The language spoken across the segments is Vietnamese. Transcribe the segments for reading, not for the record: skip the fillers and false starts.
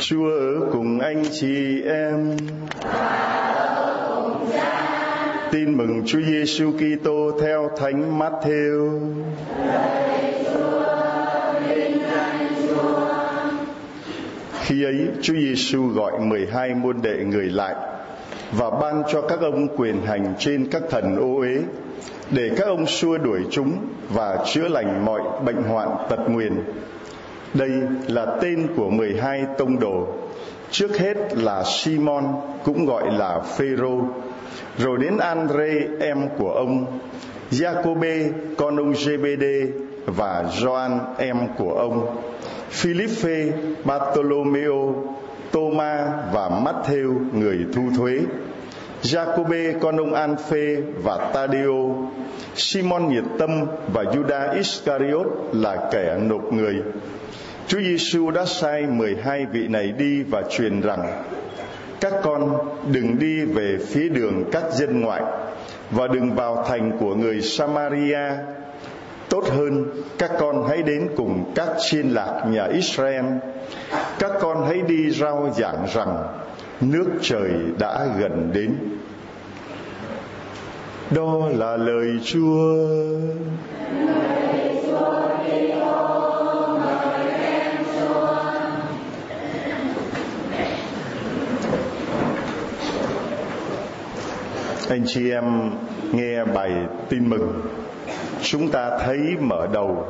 Chúa ở cùng anh chị em. Tin mừng Chúa Giêsu Kitô theo Thánh Mát-thêu. Khi ấy, Chúa Giêsu gọi 12 môn đệ người lại và ban cho các ông quyền hành trên các thần ô uế, để các ông xua đuổi chúng và chữa lành mọi bệnh hoạn tật nguyền. Đây là tên của 12 tông đồ. Trước hết là Simon, cũng gọi là Phêrô, rồi đến Andre em của ông, Giacôbê con ông Giê-bê-đê và Gioan em của ông, Philippe, Bartolomeo, Tô-ma và Mát-thêu người thu thuế, Giacôbê con ông An-phê và Ta-đê-ô, Simon nhiệt tâm và Judas Iscariot là kẻ nộp người. Chúa Giêsu đã sai 12 vị này đi và truyền rằng: các con đừng đi về phía đường các dân ngoại và đừng vào thành của người Samaria. Tốt hơn, các con hãy đến cùng các chiên lạc nhà Israel. Các con hãy đi rao giảng rằng nước trời đã gần đến. Đó là lời Chúa. Anh chị em nghe bài tin mừng, chúng ta thấy mở đầu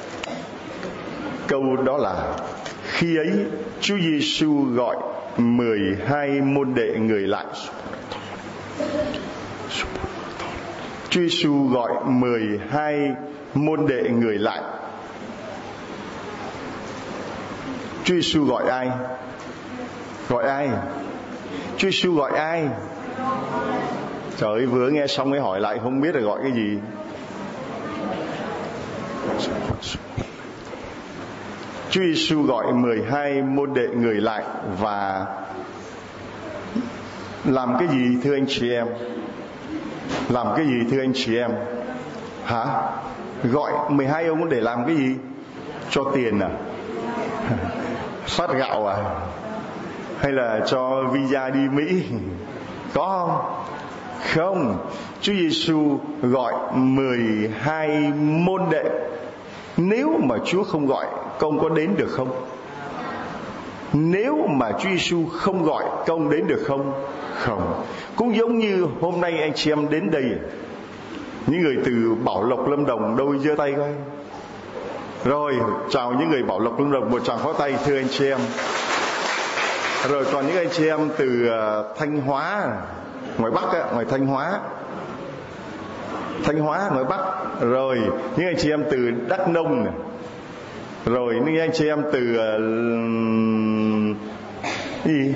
câu đó là: khi ấy Chúa Giêsu gọi 12 môn đệ người lại. Chúa Giêsu gọi 12 môn đệ người lại. Chúa Giêsu gọi ai? Gọi ai? Chúa Giêsu gọi ai? Trời ơi, vừa nghe xong mới hỏi lại không biết là gọi cái gì. Chúa Giêsu gọi 12 môn đệ người lại và làm cái gì thưa anh chị em? Làm cái gì thưa anh chị em? Hả? Gọi 12 ông để làm cái gì? Cho tiền à? Phát gạo à? Hay là cho visa đi Mỹ? Có không? Không. Chúa Giêsu gọi 12 môn đệ. Nếu mà Chúa không gọi, công có đến được không? Nếu mà Chúa Giêsu không gọi, công đến được không? Không. Cũng giống như hôm nay anh chị em đến đây, những người từ Bảo Lộc Lâm Đồng đâu giơ tay coi. Rồi, chào những người Bảo Lộc Lâm Đồng, một tràng pháo tay thưa anh chị em. Rồi còn những anh chị em từ Thanh Hóa, ngoài Bắc á, ngoài Thanh Hóa ngoài Bắc. Rồi những anh chị em từ Đắk Nông này. Rồi những anh chị em từ gì?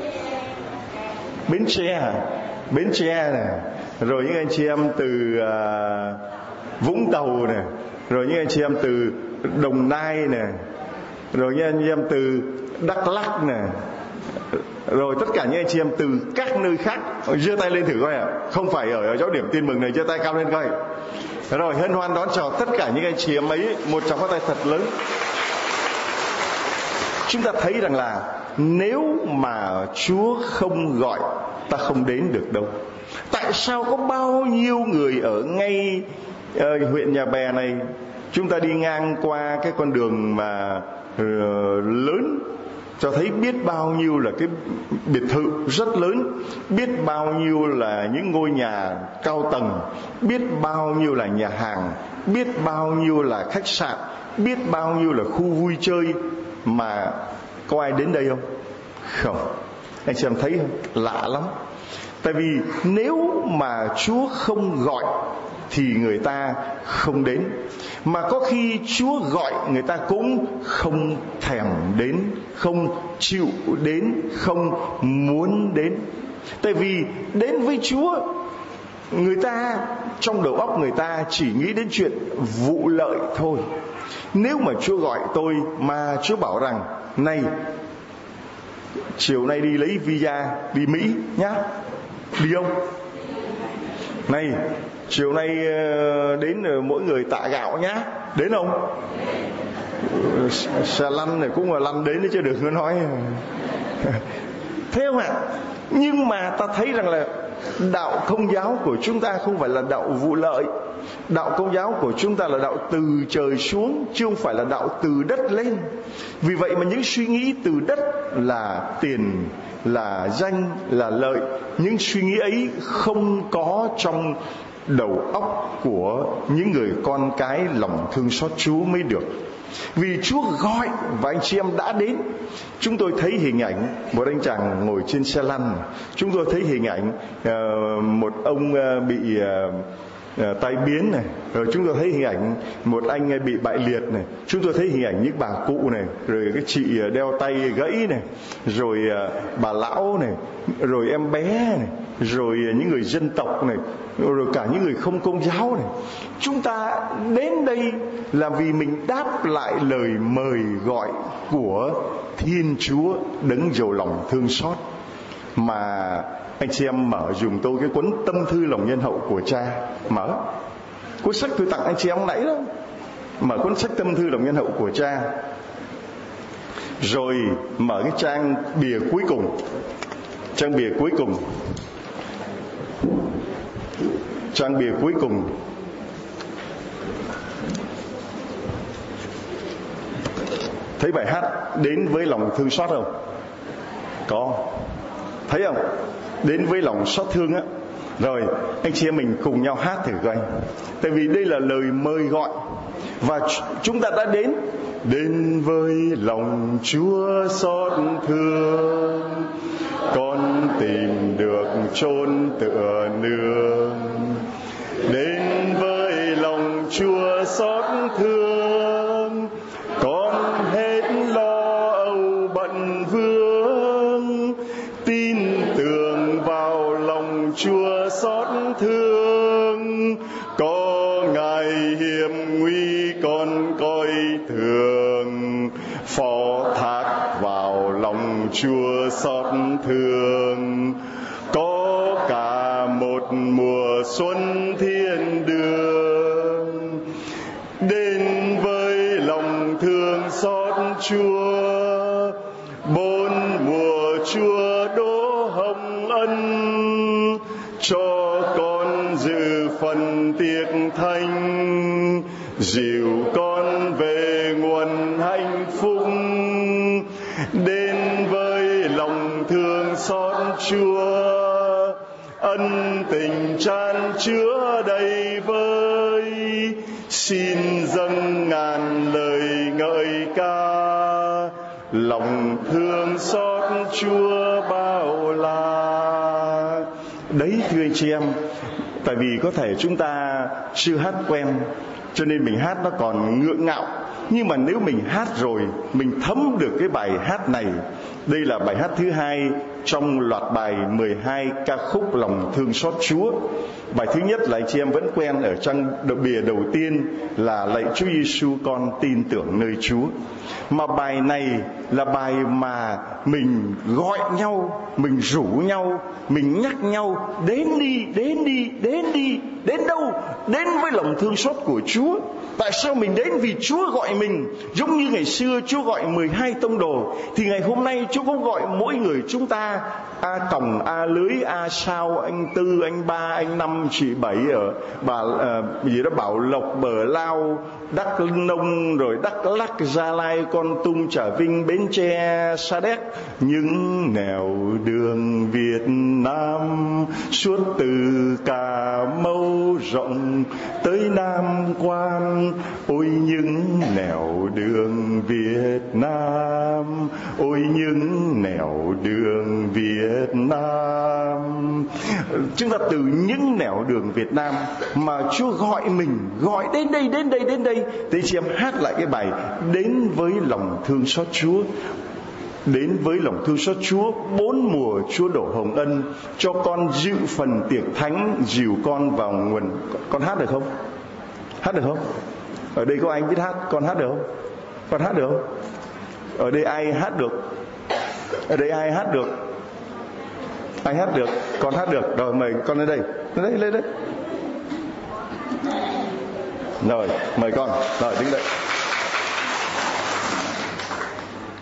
Bến Tre này. Rồi những anh chị em từ Vũng Tàu này. Rồi những anh chị em từ Đồng Nai này. Rồi những anh chị em từ Đắk Lắk này. Rồi tất cả những anh chị em từ các nơi khác giơ tay lên thử coi ạ. Không phải ở chỗ điểm tin mừng này, giơ tay cao lên coi. Rồi hân hoan đón chào tất cả những anh chị em ấy, một tràng pháo tay thật lớn. Chúng ta thấy rằng là nếu mà Chúa không gọi, ta không đến được đâu. Tại sao có bao nhiêu người ở ngay huyện Nhà Bè này, chúng ta đi ngang qua cái con đường mà lớn, cho thấy biết bao nhiêu là cái biệt thự rất lớn, biết bao nhiêu là những ngôi nhà cao tầng, biết bao nhiêu là nhà hàng, biết bao nhiêu là khách sạn, biết bao nhiêu là khu vui chơi, mà có ai đến đây không? Không. Anh chị em thấy không? Lạ lắm. Tại vì nếu mà Chúa không gọi thì người ta không đến. Mà có khi Chúa gọi người ta cũng không thèm đến, không chịu đến, không muốn đến. Tại vì đến với Chúa, người ta trong đầu óc người ta chỉ nghĩ đến chuyện vụ lợi thôi. Nếu mà Chúa gọi tôi mà Chúa bảo rằng: này, chiều nay đi lấy visa đi Mỹ nhá, đi không? Này, chiều nay đến mỗi người tạ gạo nhá, đến không? Xe lăn này cũng là lăn đến đấy chứ đừng có nói. Thấy không ạ? Nhưng mà ta thấy rằng là đạo Công giáo của chúng ta không phải là đạo vụ lợi. Đạo Công giáo của chúng ta là đạo từ trời xuống, chứ không phải là đạo từ đất lên. Vì vậy mà những suy nghĩ từ đất là tiền, là danh, là lợi, những suy nghĩ ấy không có trong đầu óc của những người con cái lòng thương xót Chúa mới được. Vì Chúa gọi và anh chị em đã đến. Chúng tôi thấy hình ảnh một anh chàng ngồi trên xe lăn. Chúng tôi thấy hình ảnh một ông bị tai biến này. Rồi chúng tôi thấy hình ảnh một anh bị bại liệt này. Chúng tôi thấy hình ảnh những bà cụ này. Rồi cái chị đeo tay gãy này. Rồi bà lão này. Rồi em bé này. Rồi những người dân tộc này. Rồi cả những người không Công giáo này. Chúng ta đến đây là vì mình đáp lại lời mời gọi của Thiên Chúa đấng giàu lòng thương xót. Mà anh chị em mở dùm tôi cái cuốn Tâm thư lòng nhân hậu của Cha. Mở cuốn sách tôi tặng anh chị em nãy đó. Mở cuốn sách Tâm thư lòng nhân hậu của Cha. Rồi mở cái trang bìa cuối cùng. Trang bìa cuối cùng. Trang bìa cuối cùng. Thấy bài hát Đến với lòng thương xót không? Có. Thấy không? Đến với lòng xót thương á. Rồi anh chị em mình cùng nhau hát thử coi. Tại vì đây là lời mời gọi. Và chúng ta đã đến. Đến với lòng Chúa xót thương, con tìm được chốn tựa nương. Đến với lòng Chúa xót thương, con hết lo âu bận vương. Tin tưởng vào lòng Chúa xót thương, có Ngài hiểm nguy con coi thường. Phó thác vào lòng Chúa xót thương, có cả một mùa xuân thiên đường. Đến với lòng thương xót Chúa, bốn mùa Chúa đổ hồng ân. Cho con dự phần tiệc thánh, dìu con về nguồn hạnh phúc. Đến với lòng thương xót Chúa, ân tình chan chứa đầy vơi. Xin dâng ngàn lời ngợi ca, lòng thương xót Chúa bao la. Đấy thưa anh chị em, tại vì có thể chúng ta chưa hát quen, cho nên mình hát nó còn ngượng ngạo. Nhưng mà nếu mình hát rồi, mình thấm được cái bài hát này. Đây là bài hát thứ hai trong loạt bài 12 ca khúc lòng thương xót Chúa. Bài thứ nhất là anh chị em vẫn quen ở trang bìa đầu tiên là Lạy Chúa Giêsu con tin tưởng nơi Chúa. Mà bài này là bài mà mình gọi nhau, mình rủ nhau, mình nhắc nhau đến đi, đến đi, đến đi. Đến đâu? Đến với lòng thương xót của Chúa. Tại sao mình đến? Vì Chúa gọi mình. Giống như ngày xưa Chúa gọi 12 tông đồ, thì ngày hôm nay Chúa cũng gọi mỗi người chúng ta. A Còng, A Lưới, A Sao, anh Tư, anh Ba, anh Năm, chị Bảy ở Bảo Lộc, Bờ Lao, Đắk Nông, rồi Đắk Lắk, Gia Lai, Kon Tum, Trà Vinh, Bến Tre, Sa Đéc. Những nẻo đường Việt Nam suốt từ Cà Mau rộng tới Nam Quan. Ôi những nẻo đường Việt Nam, ôi những nẻo đường Việt Nam. Chúng ta từ những nẻo đường Việt Nam mà Chúa gọi mình, gọi đến đây, đến đây, đến đây. Thế chị em hát lại cái bài Đến với lòng thương xót Chúa. Đến với lòng thương xót Chúa, bốn mùa Chúa đổ hồng ân. Cho con dự phần tiệc thánh, dìu con vào nguồn. Con hát được không? Hát được không? Ở đây có anh biết hát, con hát được không? Con hát được không? Ở đây ai hát được? Ở đây ai hát được? Ai hát được? Con hát được. Rồi mời con lên đây. Lên đây, lên đây. Rồi, mời con. Rồi, đứng đây.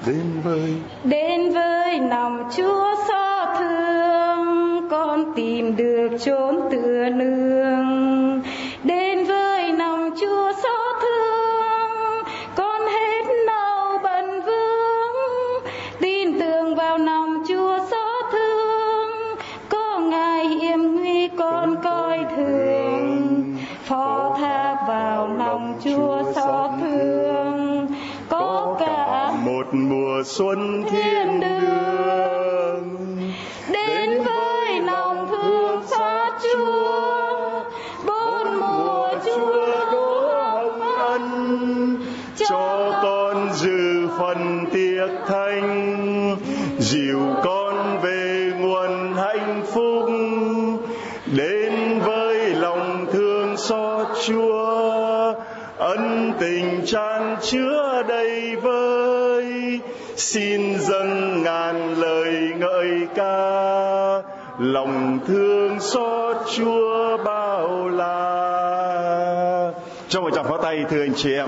Đến với lòng Chúa xót thương, con tìm được chốn tựa nương. Đến với lòng Chúa xót thương, con hết nỗi bận vương. Tin tưởng vào lòng Chúa xót thương, có Ngài hiểm nguy con coi thường. Phó thác vào lòng Chúa xót thương, có cả một mùa xuân thiên đường. Đến với lòng thương xót Chúa, bốn mùa Chúa đổ hồng ân, cho con dự phần tiệc thánh, dìu con về nguồn hạnh phúc. Đến với lòng thương xót Chúa, ân tình chan chứa đầy vơi, xin dâng ngàn lời ngợi ca. Lòng thương xót Chúa bao la. Trong một tràng pháo tay thưa anh chị em.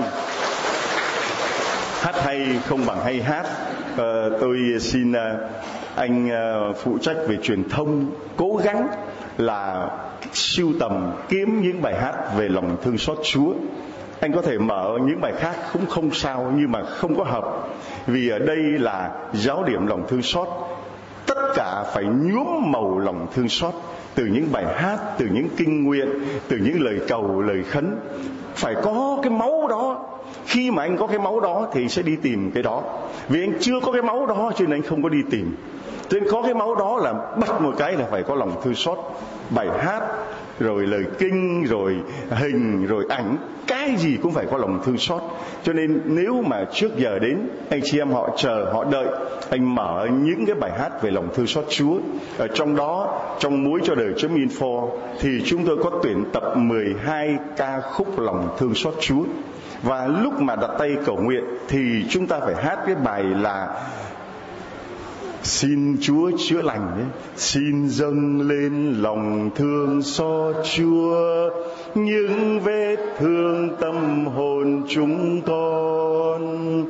Hát hay không bằng hay hát. Tôi xin anh phụ trách về truyền thông cố gắng là sưu tầm kiếm những bài hát về lòng thương xót Chúa. Anh có thể mở những bài khác cũng không sao, nhưng mà không có hợp, vì ở đây là giáo điểm lòng thương xót. Tất cả phải nhuốm màu lòng thương xót, từ những bài hát, từ những kinh nguyện, từ những lời cầu, lời khấn. Phải có cái máu đó. Khi mà anh có cái máu đó thì anh sẽ đi tìm cái đó. Vì anh chưa có cái máu đó cho nên anh không có đi tìm. Cho nên có cái máu đó là bắt một cái là phải có lòng thương xót. Bài hát, rồi lời kinh, rồi hình, rồi ảnh, cái gì cũng phải có lòng thương xót. Cho nên nếu mà trước giờ đến, anh chị em họ chờ, họ đợi anh mở những cái bài hát về lòng thương xót Chúa. Ở trong đó, trong muối cho đời.info thì chúng tôi có tuyển tập 12 ca khúc lòng thương xót Chúa. Và lúc mà đặt tay cầu nguyện thì chúng ta phải hát cái bài là xin Chúa chữa lành đấy. Xin dâng lên lòng thương xót Chúa, những vết thương tâm hồn chúng con.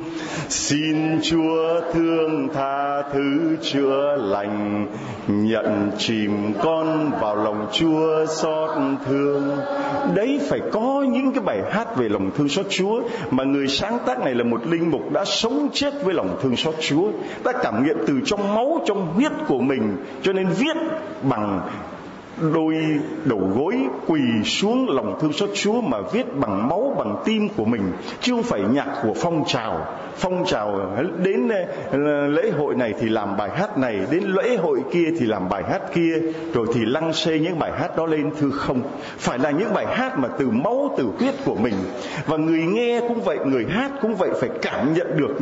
Xin Chúa thương tha thứ chữa lành, nhận chìm con vào lòng Chúa xót thương. Đấy, phải có những cái bài hát về lòng thương xót Chúa. Mà người sáng tác này là một linh mục đã sống chết với lòng thương xót Chúa, đã cảm nghiệm từ trong máu, trong huyết của mình, cho nên viết bằng đôi đầu gối quỳ xuống lòng thương xót Chúa, mà viết bằng máu, bằng tim của mình, chứ không phải nhạc của phong trào. Phong trào đến lễ hội này thì làm bài hát này, đến lễ hội kia thì làm bài hát kia, rồi thì lăng xê những bài hát đó lên. Thưa không, phải là những bài hát mà từ máu, từ huyết của mình. Và người nghe cũng vậy, người hát cũng vậy, phải cảm nhận được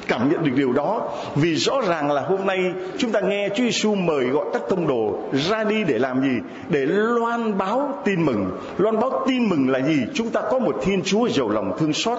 điều đó. Vì rõ ràng là hôm nay chúng ta nghe Chúa Giêsu mời gọi các tông đồ ra đi để làm gì? Để loan báo tin mừng. Loan báo tin mừng là gì? Chúng ta có một Thiên Chúa giàu lòng thương xót,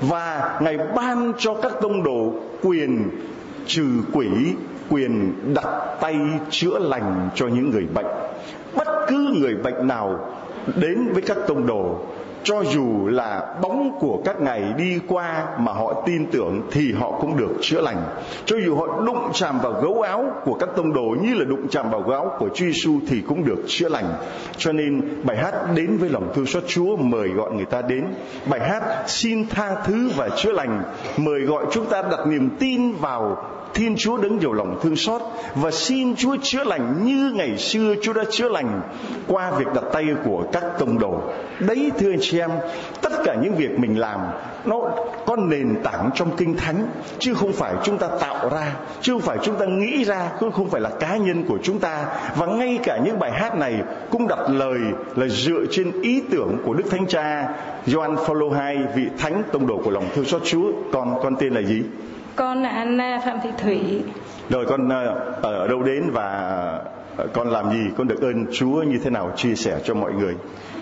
và Ngài ban cho các tông đồ quyền trừ quỷ, quyền đặt tay chữa lành cho những người bệnh. Bất cứ người bệnh nào đến với các tông đồ, cho dù là bóng của các ngày đi qua mà họ tin tưởng thì họ cũng được chữa lành. Cho dù họ đụng chạm vào gấu áo của các tông đồ như là đụng chạm vào gấu áo của Chúa Giêsu thì cũng được chữa lành. Cho nên bài hát đến với lòng thương xót Chúa mời gọi người ta đến. Bài hát xin tha thứ và chữa lành mời gọi chúng ta đặt niềm tin vào Thiên Chúa đấng giàu lòng thương xót, và xin Chúa chữa lành như ngày xưa Chúa đã chữa lành qua việc đặt tay của các tông đồ. Đấy thưa anh chị em, tất cả những việc mình làm nó có nền tảng trong Kinh Thánh, chứ không phải chúng ta tạo ra, chứ không phải chúng ta nghĩ ra, cũng không phải là cá nhân của chúng ta. Và ngay cả những bài hát này cũng đặt lời là dựa trên ý tưởng của Đức Thánh Cha Gioan Phaolô II, vị thánh tông đồ của lòng thương xót Chúa. Con tên là gì? Con là Anna Phạm Thị Thủy. Rồi con ở đâu đến và con làm gì? Con được ơn Chúa như thế nào? Chia sẻ cho mọi người.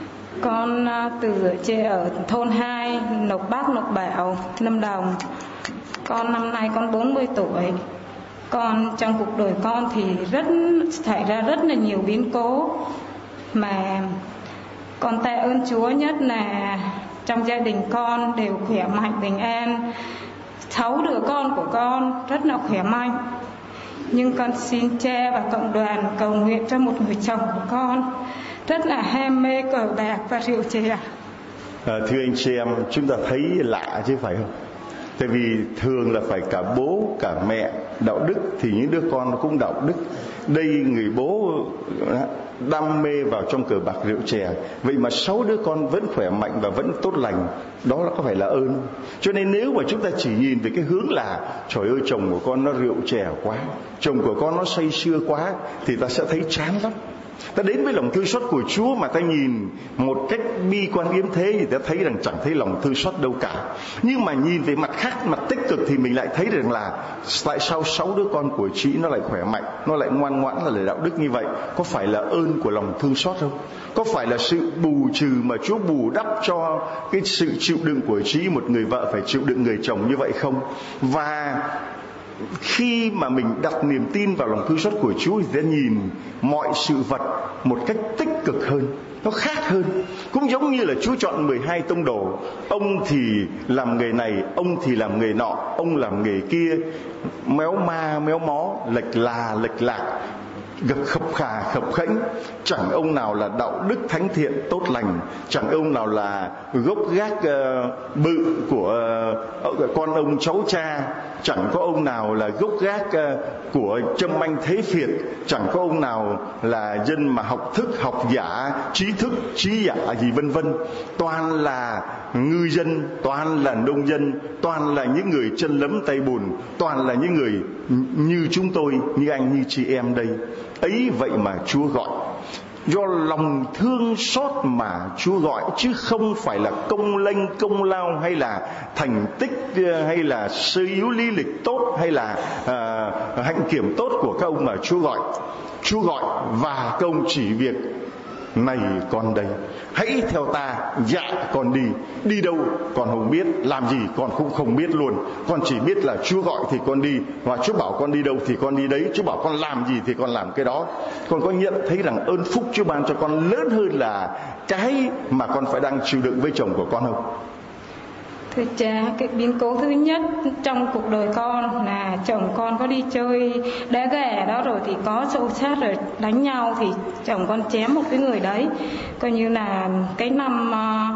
Con ở thôn 2, Lộc Bắc, Lộc Bảo, Lâm Đồng. Con năm nay con 40 tuổi. Con trong cuộc đời con thì xảy ra rất là nhiều biến cố, mà con tạ ơn Chúa nhất là trong gia đình con đều khỏe mạnh bình an. 6 đứa con của con rất là khỏe mạnh. Nhưng con xin cha và cộng đoàn cầu nguyện cho một người chồng của con rất là ham mê cờ bạc và rượu chè. Thưa anh chị em, chúng ta thấy lạ chứ phải không? Tại vì thường là phải cả bố cả mẹ đạo đức thì những đứa con nó cũng đạo đức. Đây người bố đam mê vào trong cờ bạc rượu chè, vậy mà 6 đứa con vẫn khỏe mạnh và vẫn tốt lành, đó là có phải là ơn? Cho nên nếu mà chúng ta chỉ nhìn về cái hướng là trời ơi chồng của con nó rượu chè quá, chồng của con nó say sưa quá, thì ta sẽ thấy chán lắm. Ta đến với lòng thương xót của Chúa mà ta nhìn một cách bi quan yếm thế thì ta thấy rằng chẳng thấy lòng thương xót đâu cả. Nhưng mà nhìn về mặt khác, mặt tích cực thì mình lại thấy rằng là tại sao 6 đứa con của chị nó lại khỏe mạnh, nó lại ngoan ngoãn, là đạo đức như vậy? Có phải là ơn của lòng thương xót không? Có phải là sự bù trừ mà Chúa bù đắp cho cái sự chịu đựng của chị, một người vợ phải chịu đựng người chồng như vậy không? Và khi mà mình đặt niềm tin vào lòng thương xót của Chúa thì ta nhìn mọi sự vật một cách tích cực hơn, nó khác hơn. Cũng giống như là Chúa chọn 12 tông đồ, ông thì làm nghề này, ông thì làm nghề nọ, ông làm nghề kia, méo ma méo mó, lệch lạc, gặp khập khà khập khễnh, chẳng ông nào là đạo đức thánh thiện tốt lành, chẳng ông nào là gốc gác bự của con ông cháu cha, chẳng có ông nào là gốc gác của châm anh thế phiệt, chẳng có ông nào là dân mà học thức, học giả, trí thức, trí giả gì vân vân. Toàn là ngư dân, toàn là nông dân, toàn là những người chân lấm tay bùn, toàn là những người như chúng tôi, như anh, như chị em đây. Ấy vậy mà Chúa gọi, do lòng thương xót mà Chúa gọi, chứ không phải là công lênh công lao, hay là thành tích, hay là sơ yếu lý lịch tốt, hay là hạnh kiểm tốt của các ông mà Chúa gọi. Chúa gọi và các ông chỉ việc: này con đây, hãy theo ta, dạ con đi. Đi đâu con không biết, làm gì con cũng không biết luôn. Con chỉ biết là Chúa gọi thì con đi, và Chúa bảo con đi đâu thì con đi đấy. Chúa bảo con làm gì thì con làm cái đó. Con có nhận thấy rằng ơn phúc Chúa ban cho con lớn hơn là cái mà con phải đang chịu đựng với chồng của con không? Thưa cha, cái biến cố thứ nhất trong cuộc đời con là chồng con có đi chơi đá gà đó, rồi thì có xô xát rồi đánh nhau, thì chồng con chém một cái người đấy. Coi như là cái năm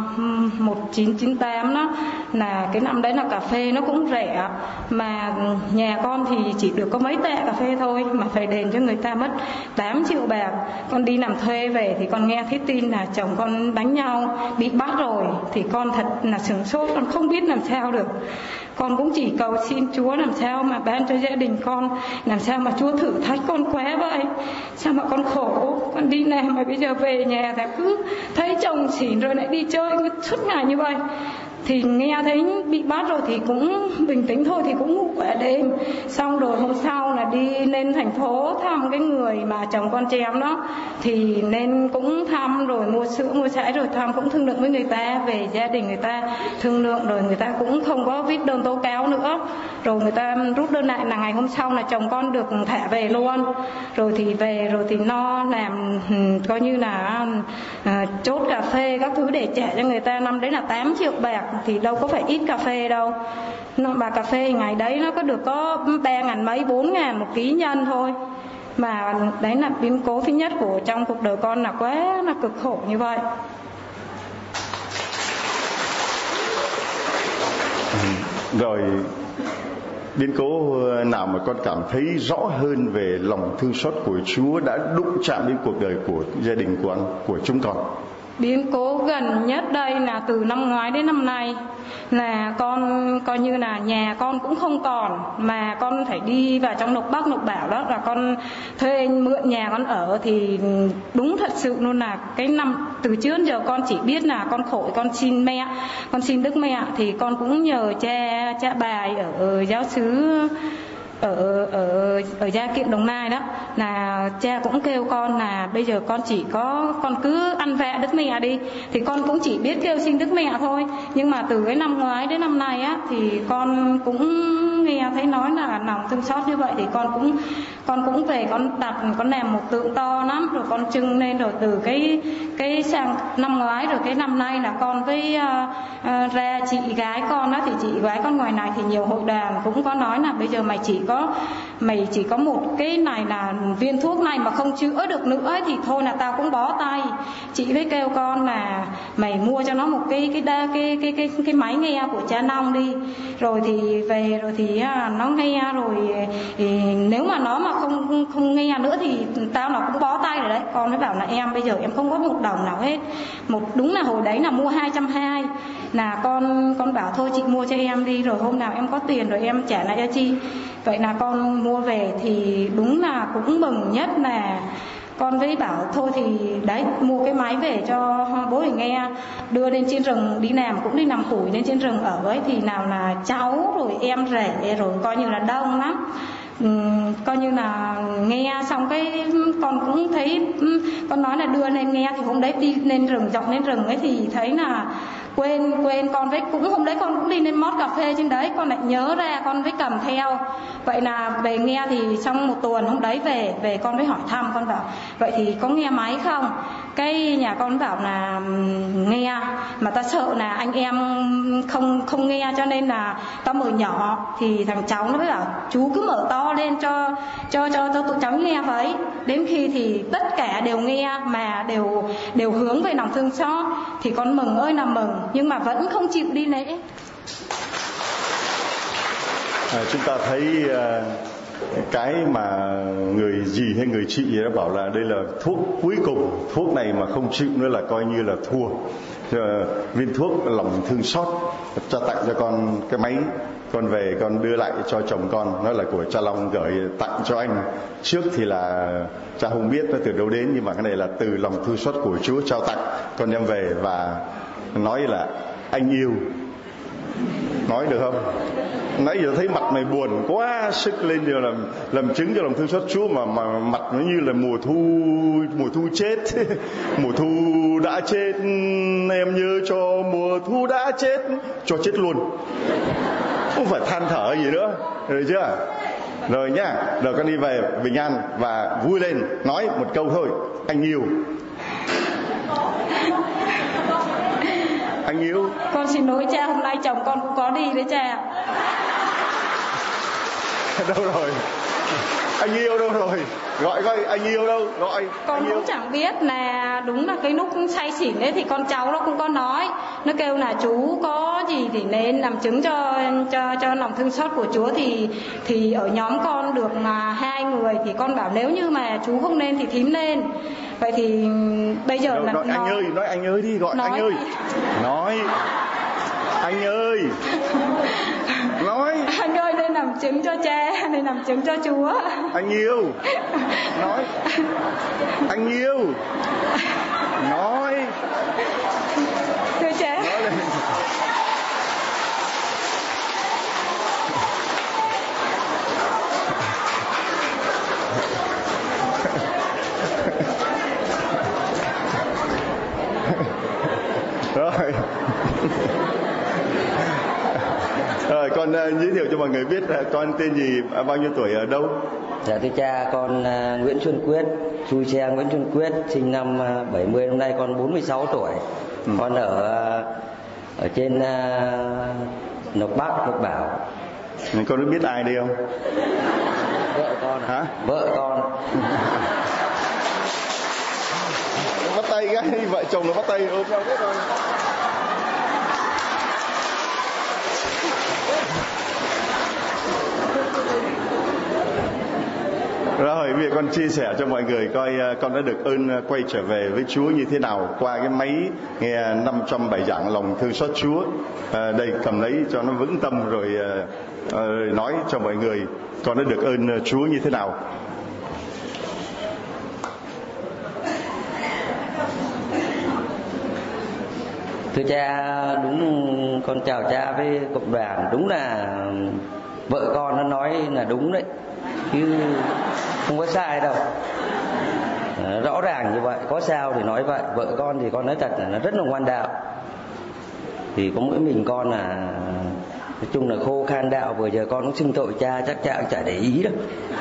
1998 đó, là cái năm đấy là cà phê nó cũng rẻ, mà nhà con thì chỉ được có mấy tạ cà phê thôi, mà phải đền cho người ta mất 8 triệu bạc. Con đi làm thuê về thì con nghe thấy tin là chồng con đánh nhau, bị bắt rồi, thì con thật là sửng sốt, con không biết làm sao được. Con cũng chỉ cầu xin Chúa làm sao mà ban cho gia đình con, làm sao mà Chúa thử thách con quá vậy. Sao mà con khổ, con đi làm mà bây giờ về nhà thì cứ thấy chồng xỉn rồi lại đi chơi suốt ngày như vậy. Thì nghe thấy bị bắt rồi thì cũng bình tĩnh thôi, thì cũng ngủ cả đêm. Xong rồi hôm sau là đi lên thành phố thăm cái người mà chồng con chém đó, thì nên cũng thăm rồi mua sữa mua sải rồi thăm, cũng thương lượng với người ta, về gia đình người ta thương lượng rồi người ta cũng không có viết đơn tố cáo nữa. Rồi người ta rút đơn lại là ngày hôm sau là chồng con được thả về luôn. Rồi thì về rồi thì nó làm coi như là chốt cà phê các thứ để trả cho người ta. Năm đấy là 8 triệu bạc thì đâu có phải ít cà phê đâu. Bà cà phê ngày đấy nó có được có 3.000 mấy 4.000 một ký nhân thôi. Mà đấy là biến cố thứ nhất của trong cuộc đời con, là quá là cực khổ như vậy. Rồi biến cố nào mà con cảm thấy rõ hơn về lòng thương xót của Chúa đã đụng chạm đến cuộc đời của gia đình của chúng con? Biến cố gần nhất đây là từ năm ngoái đến năm nay, là con coi như là nhà con cũng không còn, mà con phải đi vào trong Lộc Bắc Lộc Bảo đó, là con thuê mượn nhà con ở. Thì đúng thật sự luôn là cái năm từ trước giờ con chỉ biết là con khổ, con xin mẹ, con xin Đức Mẹ. Thì con cũng nhờ cha bài ở giáo xứ ở Gia Kiệm Đồng Nai đó, là cha cũng kêu con là bây giờ con chỉ có con cứ ăn vạ Đức Mẹ đi. Thì con cũng chỉ biết kêu xin Đức Mẹ thôi. Nhưng mà từ cái năm ngoái đến năm nay á, thì con cũng nghe thấy nói là lòng thương xót như vậy thì con cũng về con đặt, con làm một tượng to lắm, rồi con trưng lên, rồi từ cái sang năm ngoái rồi cái năm nay là con với ra chị gái con đó, thì chị gái con ngoài này thì nhiều hội đoàn cũng có nói là bây giờ mày chỉ có một cái này là viên thuốc này mà không chữa được nữa ấy, thì thôi là tao cũng bó tay. Chị mới kêu con là mày mua cho nó một cái máy nghe của cha Nông đi, rồi thì về rồi thì nó nghe rồi thì nếu mà nó mà không nghe nữa thì tao nó cũng bó tay rồi đấy. Con mới bảo là em bây giờ em không có một đồng nào hết. Đúng là hồi đấy là mua 220, là con bảo thôi chị mua cho em đi, rồi hôm nào em có tiền rồi em trả lại cho chị. Vậy là con mua về thì đúng là cũng mừng nhất là con với bảo thôi thì đấy, mua cái máy về cho bố mình nghe, đưa lên trên rừng đi làm, cũng đi nằm củi lên trên rừng ở ấy, thì nào là cháu rồi em rể rồi coi như là đông lắm. Coi như là nghe xong cái con cũng thấy, con nói là đưa lên nghe, thì hôm đấy đi lên rừng, dọc lên rừng ấy thì thấy là quên con với cũng hôm đấy con cũng đi lên mót cà phê trên đấy, con lại nhớ ra con với cầm theo. Vậy là về nghe thì trong một tuần hôm đấy về con với hỏi thăm, con bảo vậy thì có nghe máy không? Cái nhà con bảo là nghe, mà ta sợ là anh em không nghe cho nên là ta mở nhỏ. Thì thằng cháu nó mới bảo chú cứ mở to lên cho tụi cháu nghe vậy. Đến khi thì tất cả đều nghe mà đều hướng về lòng thương xót, thì con mừng ơi là mừng, nhưng mà vẫn không chịu đi lễ. Chúng ta thấy cái mà người dì hay người chị gì đó bảo là đây là thuốc cuối cùng, thuốc này mà không chịu nữa là coi như là thua. Viên thuốc lòng thương xót cho tặng cho con cái máy, con về con đưa lại cho chồng con, nó là của cha Long gửi tặng cho anh. Trước thì là cha không biết nó từ đâu đến, nhưng mà cái này là từ lòng thương xót của Chúa trao tặng. Con đem về và nói là anh yêu. Nói được không? Nãy giờ thấy mặt mày buồn quá, sức lên giờ làm chứng cho lòng thương xót Chúa mà mặt nó như là mùa thu chết. Mùa thu đã chết, em nhớ cho mùa thu đã chết, cho chết luôn, không phải than thở gì nữa, rồi chưa? Rồi nhá, rồi con đi về bình an và vui lên, nói một câu thôi, anh yêu. Anh yêu. Con xin lỗi cha, hôm nay chồng con cũng có đi đấy cha. Đâu rồi? Anh yêu đâu rồi? Gọi coi anh yêu đâu? Gọi. Con cũng chẳng biết, là đúng là cái lúc say xỉn đấy thì con cháu nó cũng có nói, nó kêu là chú có gì thì nên làm chứng cho lòng thương xót của Chúa, thì ở nhóm con được mà 2 người, thì con bảo nếu như mà chú không lên thì thím lên. Vậy thì bây giờ là nói anh ơi, nói anh ơi đi, gọi nói anh ơi. Nói anh ơi. Nói anh ơi, nên làm chứng cho cha, nên làm chứng cho Chúa. Anh yêu. Nói anh yêu. Nói thưa cha. Nói lên. Rồi con giới thiệu cho mọi người biết con tên gì, bao nhiêu tuổi, ở đâu? Dạ thưa cha, con Nguyễn Xuân Quyết, Chui Xe Nguyễn Xuân Quyết, sinh năm 70, năm nay con 46 tuổi. Con ở trên Lộc Bắc, Lộc Bảo. Con có biết ai đây không? Vợ con. Hả? Vợ con. Bắt tay cái vợ chồng nó bắt tay ôm nhau hết rồi. Rồi bây giờ con chia sẻ cho mọi người coi con đã được ơn quay trở về với Chúa như thế nào qua cái máy nghe 500 bài giảng lòng thương xót Chúa. Đây cầm lấy cho nó vững tâm rồi nói cho mọi người con đã được ơn Chúa như thế nào. Thưa cha, đúng, con chào cha với cộng đoàn. Đúng là vợ con nó nói là đúng đấy, chứ không có sai đâu. Rõ ràng như vậy, có sao thì nói vậy. Vợ con thì con nói thật là nó rất là ngoan đạo. Thì có mỗi mình con là Nói chung là khô khan đạo, vừa giờ con cũng xưng tội cha chắc cha cũng chả để ý đâu.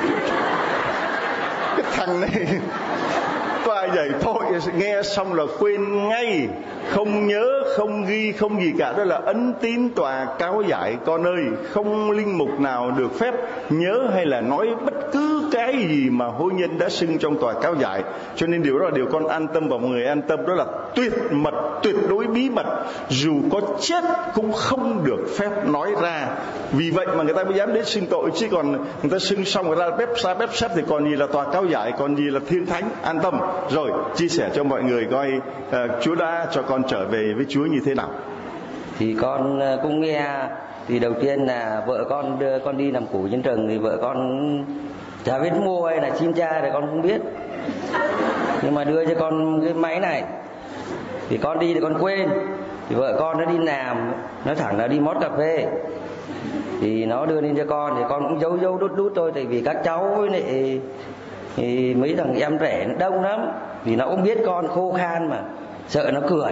Cái thằng này tòa dạy thôi nghe xong là quên ngay, không nhớ, không ghi, không gì cả. Đó là ấn tín tòa cáo giải con ơi. Không linh mục nào được phép nhớ hay là nói bất cứ cái gì mà hôn nhân đã xưng trong tòa cáo giải. Cho nên điều đó là điều con an tâm và mọi người an tâm. Đó là tuyệt mật, tuyệt đối bí mật, dù có chết cũng không được phép nói ra. Vì vậy mà người ta mới dám đến xưng tội. Chứ còn người ta xưng xong người ta bếp xếp thì còn gì là tòa cáo giải, còn gì là thiên thánh. An tâm. Rồi chia sẻ cho mọi người coi Chúa đã cho con trở về với Chúa như thế nào. Thì con cũng nghe, thì đầu tiên là vợ con đưa con đi làm củ trên rừng, thì vợ con chả biết mua hay là xin cha thì con không biết, nhưng mà đưa cho con cái máy này thì con đi thì con quên. Thì vợ con nó đi làm, nó thẳng là đi mót cà phê, thì nó đưa lên cho con, thì con cũng giấu đút thôi. Tại vì các cháu với lại thì mấy thằng em trẻ nó đông lắm, thì nó cũng biết con khô khan mà sợ nó cười.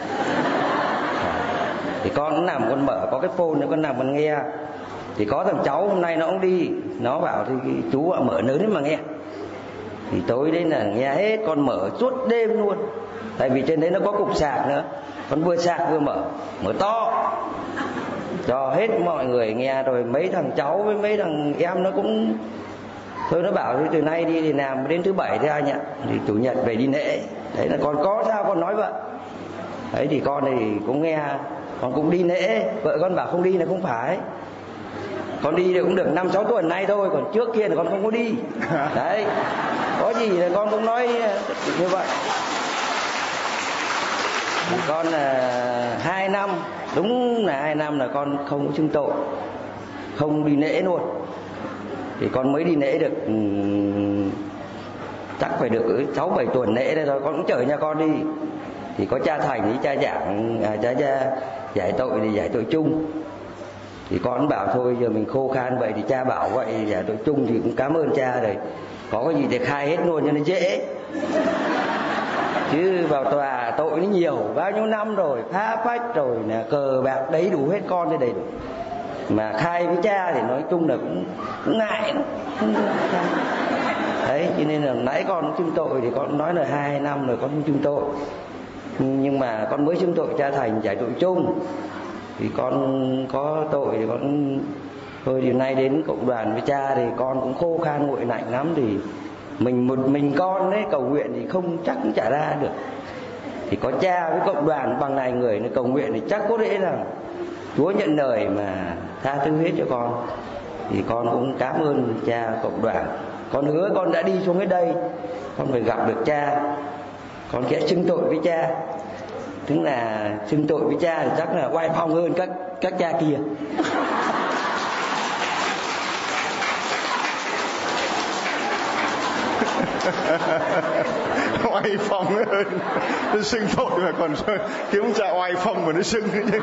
Thì con cũng nằm, con mở có cái phone nữa, con nằm con nghe. Thì có thằng cháu hôm nay nó cũng đi, nó bảo thì chú ạ mở lớn mà nghe. Thì tối đấy là nghe hết, con mở suốt đêm luôn. Tại vì trên đấy nó có cục sạc nữa, con vừa sạc vừa mở to cho hết mọi người nghe. Rồi mấy thằng cháu với mấy thằng em nó cũng thôi, nó bảo thì từ nay đi thì làm đến thứ bảy thế anh ạ, thì chủ nhật về đi lễ. Đấy là con có sao con nói vậy. Đấy thì con thì cũng nghe, con cũng đi lễ. Vợ con bảo không đi là không phải, con đi thì cũng được 5-6 tuần nay thôi, còn trước kia là con không có đi. Đấy, có gì là con cũng nói như vậy. Con là 2 năm, đúng là 2 năm là con không có xưng tội, không đi lễ luôn. Thì con mới đi lễ được chắc phải được 6-7 tuần lễ đây rồi, con cũng chở nhà con đi. Thì có cha Thành với cha giảng, cha giải tội thì giải tội chung. Thì con bảo thôi giờ mình khô khan vậy thì cha bảo vậy giải tội chung thì cũng cảm ơn cha rồi. Có cái gì thì khai hết luôn cho nó dễ. Chứ vào tòa tội nó nhiều, bao nhiêu năm rồi, phá phách rồi, là cờ bạc đầy đủ hết, con thì đầy đủ. Mà khai với cha thì nói chung là cũng ngại lắm. Đấy, cho nên là nãy con xưng tội thì con nói là 2 năm rồi con không xưng tội. Nhưng mà con mới xưng tội cha Thành giải tội chung. Thì con có tội thì con thôi, điều nay đến cộng đoàn với cha thì con cũng khô khan nguội lạnh lắm. Thì một mình con đấy cầu nguyện thì không chắc cũng chả ra được. Thì có cha với cộng đoàn bằng này người nó cầu nguyện thì chắc có lẽ là Chúa nhận lời mà tha thứ hết cho con. Thì con cũng cảm ơn cha cộng đoàn. Con hứa con đã đi xuống đến đây, con phải gặp được cha, con sẽ xưng tội với cha. Tức là xưng tội với cha thì chắc là oai phong hơn các cha kia. Oai phong hơn, nó xưng tội mà còn kiếm cha oai phong mà nó xưng chứ.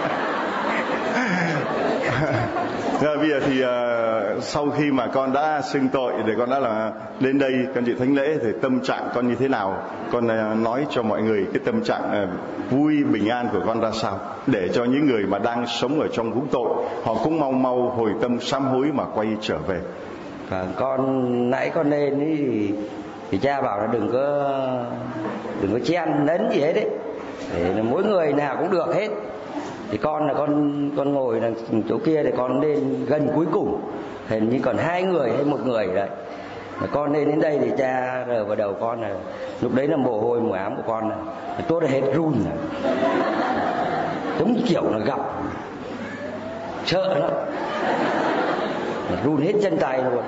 Rồi bây giờ thì sau khi mà con đã xưng tội để con đã là lên đây con dự thánh lễ thì tâm trạng con như thế nào? Con nói cho mọi người cái tâm trạng vui bình an của con ra sao, để cho những người mà đang sống ở trong vũng tội họ cũng mau hồi tâm sám hối mà quay trở về. Con nãy con lên thì cha bảo là đừng có chen lấn gì hết đấy, để mỗi người nào cũng được hết. Thì con là con ngồi là chỗ kia thì con lên gần cuối cùng, hình như còn 2 người hay 1 người đấy. Con lên đến đây thì cha rờ vào đầu con, là lúc đấy là mồ hôi mồ ám của con là tốt là hết run rồi, giống kiểu là gặp sợ lắm, run hết chân tay luôn.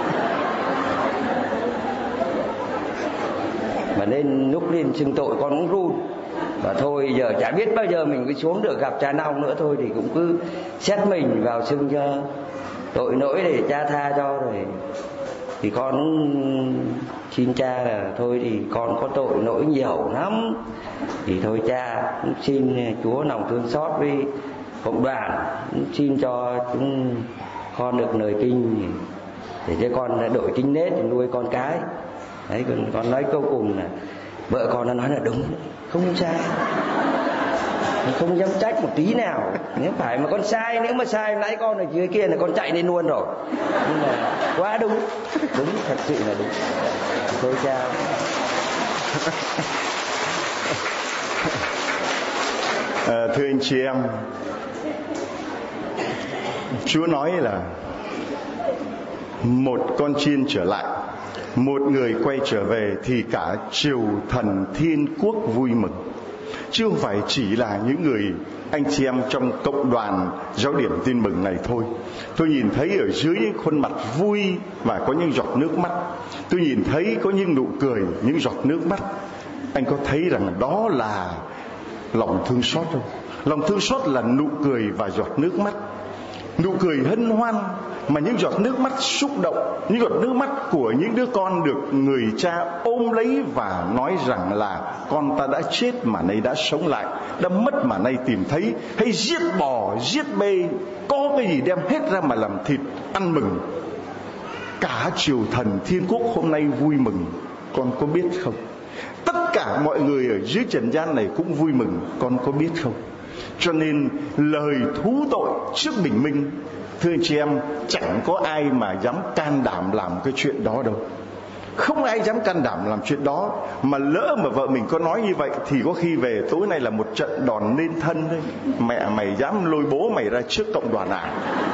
Mà lên lúc lên xưng tội con cũng run. Và thôi giờ chả biết bao giờ mình cứ xuống được gặp cha Nong nữa, thôi thì cũng cứ xét mình vào xưng cho tội lỗi để cha tha cho. Rồi thì con xin cha là thôi thì con có tội lỗi nhiều lắm, thì thôi cha cũng xin Chúa lòng thương xót với cộng đoàn, cũng xin cho chúng con được lời kinh để cho con đổi kinh nết để nuôi con cái. Đấy, con nói câu cùng là vợ con nó nói là đúng, không sai. không dám trách một tí nào. Nếu phải mà con sai, nếu mà sai nãy con ở dưới kia là con chạy lên luôn rồi. Nhưng mà quá đúng, thật sự là đúng. Thôi chào. Thưa anh chị em, Chúa nói là một con chiên trở lại, một người quay trở về thì cả triều thần thiên quốc vui mừng. Chứ không phải chỉ là những người anh chị em trong cộng đoàn giáo điểm tin mừng này thôi. Tôi nhìn thấy ở dưới những khuôn mặt vui và có những giọt nước mắt. Tôi nhìn thấy có những nụ cười, những giọt nước mắt. Anh có thấy rằng đó là lòng thương xót không? Lòng thương xót là nụ cười và giọt nước mắt. Nụ cười hân hoan mà những giọt nước mắt xúc động, những giọt nước mắt của những đứa con được người cha ôm lấy và nói rằng là con ta đã chết mà nay đã sống lại, đã mất mà nay tìm thấy. Hay giết bò, giết bê, có cái gì đem hết ra mà làm thịt ăn mừng. Cả triều thần thiên quốc hôm nay vui mừng, con có biết không? Tất cả mọi người ở dưới trần gian này cũng vui mừng, con có biết không? Cho nên lời thú tội trước bình minh, thưa anh chị em, chẳng có ai mà dám can đảm làm cái chuyện đó đâu. Không ai dám can đảm làm chuyện đó. Mà lỡ mà vợ mình có nói như vậy thì có khi về tối nay là một trận đòn nên thân đấy. Mẹ mày dám lôi bố mày ra trước cộng đoàn à?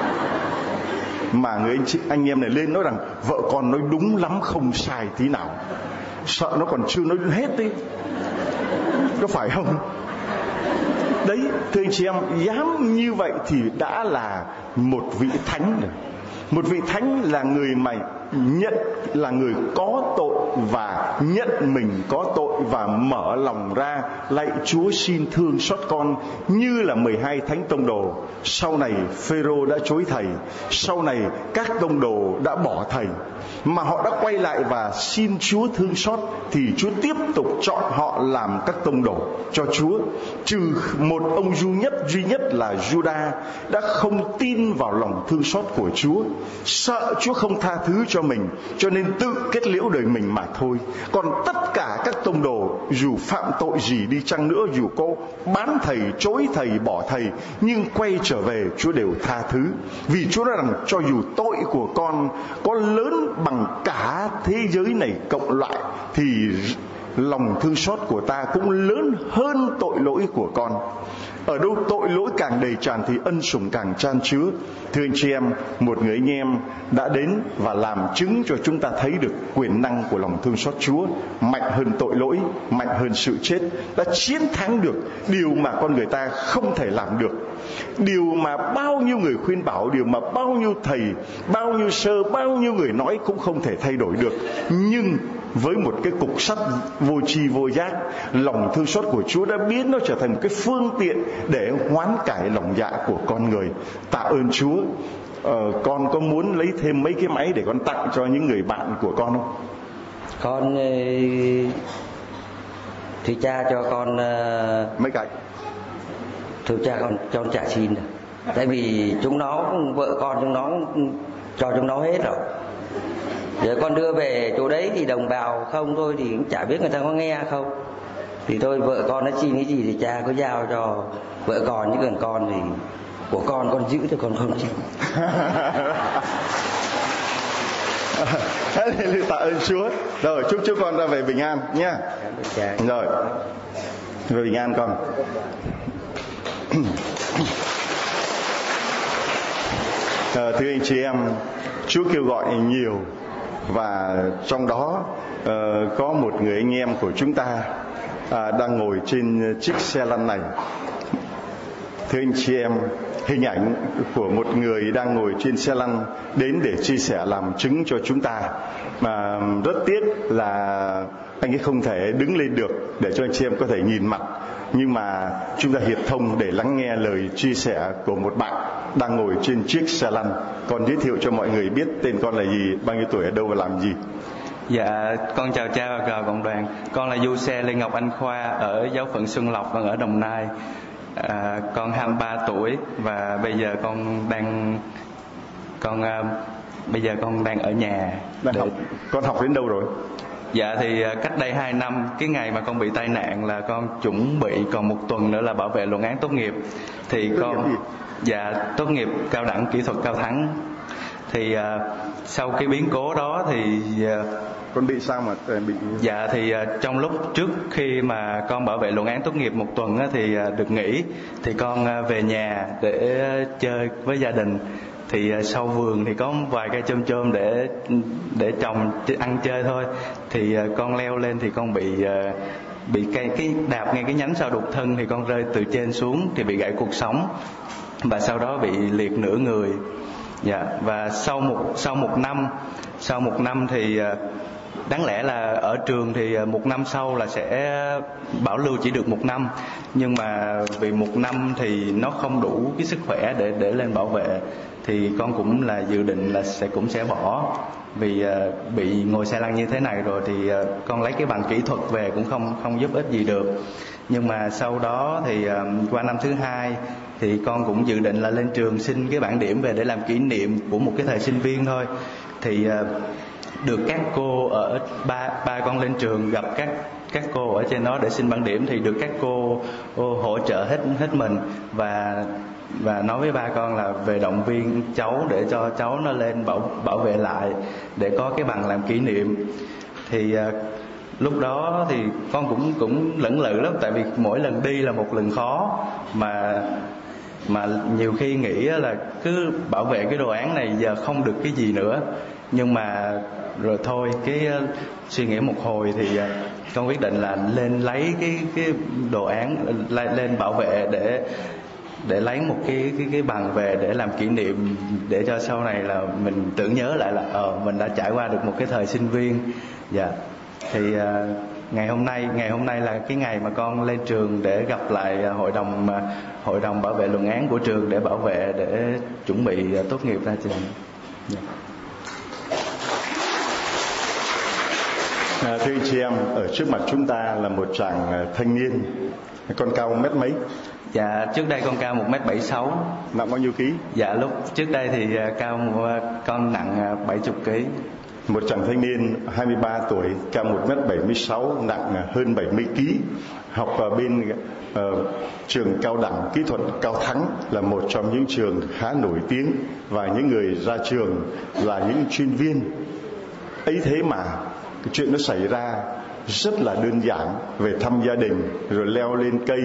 Mà người anh em này lên nói rằng vợ con nói đúng lắm, không sai tí nào. Sợ nó còn chưa nói hết đi, có phải không? Đấy, thưa anh chị em, dám như vậy thì đã là một vị thánh rồi. Một vị thánh là người mà nhận là người có tội và nhận mình có tội và mở lòng ra lạy Chúa xin thương xót con, như là 12 thánh tông đồ. Sau này Phêrô đã chối thầy, sau này các tông đồ đã bỏ thầy, mà họ đã quay lại và xin Chúa thương xót, thì Chúa tiếp tục chọn họ làm các tông đồ cho Chúa. Trừ một ông duy nhất là Juda đã không tin vào lòng thương xót của Chúa, sợ Chúa không tha thứ cho mình, cho nên tự kết liễu đời mình mà thôi. Còn tất cả các tông đồ dù phạm tội gì đi chăng nữa, dù có bán thầy, chối thầy, bỏ thầy, nhưng quay trở về Chúa đều tha thứ. Vì Chúa nói rằng cho dù tội của con có lớn bằng cả thế giới này cộng lại thì lòng thương xót của ta cũng lớn hơn tội lỗi của con. Ở đâu tội lỗi càng đầy tràn thì ân sủng càng chan chứa. Thưa anh chị em, một người anh em đã đến và làm chứng cho chúng ta thấy được quyền năng của lòng thương xót Chúa, mạnh hơn tội lỗi, mạnh hơn sự chết, đã chiến thắng được điều mà con người ta không thể làm được, điều mà bao nhiêu người khuyên bảo, điều mà bao nhiêu thầy, bao nhiêu sơ, bao nhiêu người nói cũng không thể thay đổi được. Nhưng với một cái cục sắt vô tri vô giác, lòng thương xót của Chúa đã biến nó trở thành một cái phương tiện để hoán cải lòng dạ của con người. Tạ ơn Chúa. Con có muốn lấy thêm mấy cái máy để con tặng cho những người bạn của con không? Con thì cha cho con mấy cái. Thưa cha, con trả xin rồi. Tại vì chúng nó, vợ con chúng nó cho chúng nó hết rồi. Giờ con đưa về chỗ đấy thì đồng bào không thôi thì cũng chả biết người ta có nghe không. Thì thôi vợ con nó xin cái gì thì cha cứ giao cho vợ con, chứ còn con thì của con giữ thì con không xin. Tạ ơn Chúa. Rồi chúc chú con ra về bình an nha. Rồi về bình an con. Thưa anh chị em, Chúa kêu gọi nhiều, và trong đó có một người anh em của chúng ta đang ngồi trên chiếc xe lăn này. Thưa anh chị em, hình ảnh của một người đang ngồi trên xe lăn đến để chia sẻ làm chứng cho chúng ta. Mà rất tiếc là anh ấy không thể đứng lên được để cho anh chị em có thể nhìn mặt, nhưng mà chúng ta hiệp thông để lắng nghe lời chia sẻ của một bạn đang ngồi trên chiếc xe lăn. Con giới thiệu cho mọi người biết tên con là gì, bao nhiêu tuổi, ở đâu và làm gì. Dạ, con chào cha và chào cộng đoàn. Con là du xe Lê Ngọc Anh Khoa ở giáo phận Xuân Lộc và ở Đồng Nai. Con 23 tuổi và bây giờ con đang ở nhà. Học. Con học đến đâu rồi? Dạ thì cách đây 2 năm, cái ngày mà con bị tai nạn là con chuẩn bị còn 1 tuần nữa là bảo vệ luận án tốt nghiệp. Thì con tốt nghiệp cao đẳng kỹ thuật Cao Thắng. Thì sau cái biến cố đó thì con bị sao mà bị? Dạ thì trong lúc trước khi mà con bảo vệ luận án tốt nghiệp 1 tuần á, thì được nghỉ, thì con về nhà để chơi với gia đình. Thì sau vườn thì có vài cây chôm chôm để trồng ăn chơi thôi. Thì con leo lên thì con bị cái đạp ngay cái nhánh sau đục thân, thì con rơi từ trên xuống thì bị gãy cuộc sống và sau đó bị liệt nửa người. Dạ, và sau một năm thì đáng lẽ là ở trường thì 1 năm sau là sẽ bảo lưu chỉ được 1 năm, nhưng mà vì 1 năm thì nó không đủ cái sức khỏe để lên bảo vệ, thì con cũng là dự định là cũng sẽ bỏ. Vì bị ngồi xe lăn như thế này rồi thì con lấy cái bằng kỹ thuật về cũng không giúp ích gì được. Nhưng mà sau đó thì qua năm thứ 2 thì con cũng dự định là lên trường xin cái bảng điểm về để làm kỷ niệm của một cái thời sinh viên thôi. Thì được các cô ở ba con lên trường gặp các cô ở trên đó để xin bảng điểm, thì được các cô hỗ trợ hết mình và nói với ba con là về động viên cháu để cho cháu nó lên bảo vệ lại để có cái bằng làm kỷ niệm. Thì lúc đó thì con cũng lưỡng lự lắm, tại vì mỗi lần đi là một lần khó, mà nhiều khi nghĩ là cứ bảo vệ cái đồ án này giờ không được cái gì nữa. Nhưng mà rồi thôi, cái suy nghĩ một hồi thì con quyết định là lên lấy cái đồ án lên bảo vệ để lấy một cái bằng về để làm kỷ niệm, để cho sau này là mình tưởng nhớ lại là mình đã trải qua được một cái thời sinh viên. Dạ. Thì ngày hôm nay là cái ngày mà con lên trường để gặp lại hội đồng bảo vệ luận án của trường để bảo vệ, để chuẩn bị tốt nghiệp ra trường. Dạ. Thưa anh chị em, ở trước mặt chúng ta là một chàng thanh niên. Con cao mét mấy? Dạ, trước đây con cao 1m76. Nặng bao nhiêu ký? Dạ, lúc trước đây thì con nặng 70 kg. Một chàng thanh niên 23 tuổi, cao 1m76, nặng hơn 70 kg, học ở bên trường cao đẳng kỹ thuật Cao Thắng, là một trong những trường khá nổi tiếng, và những người ra trường là những chuyên viên. Ấy thế mà cái chuyện nó xảy ra rất là đơn giản, về thăm gia đình rồi leo lên cây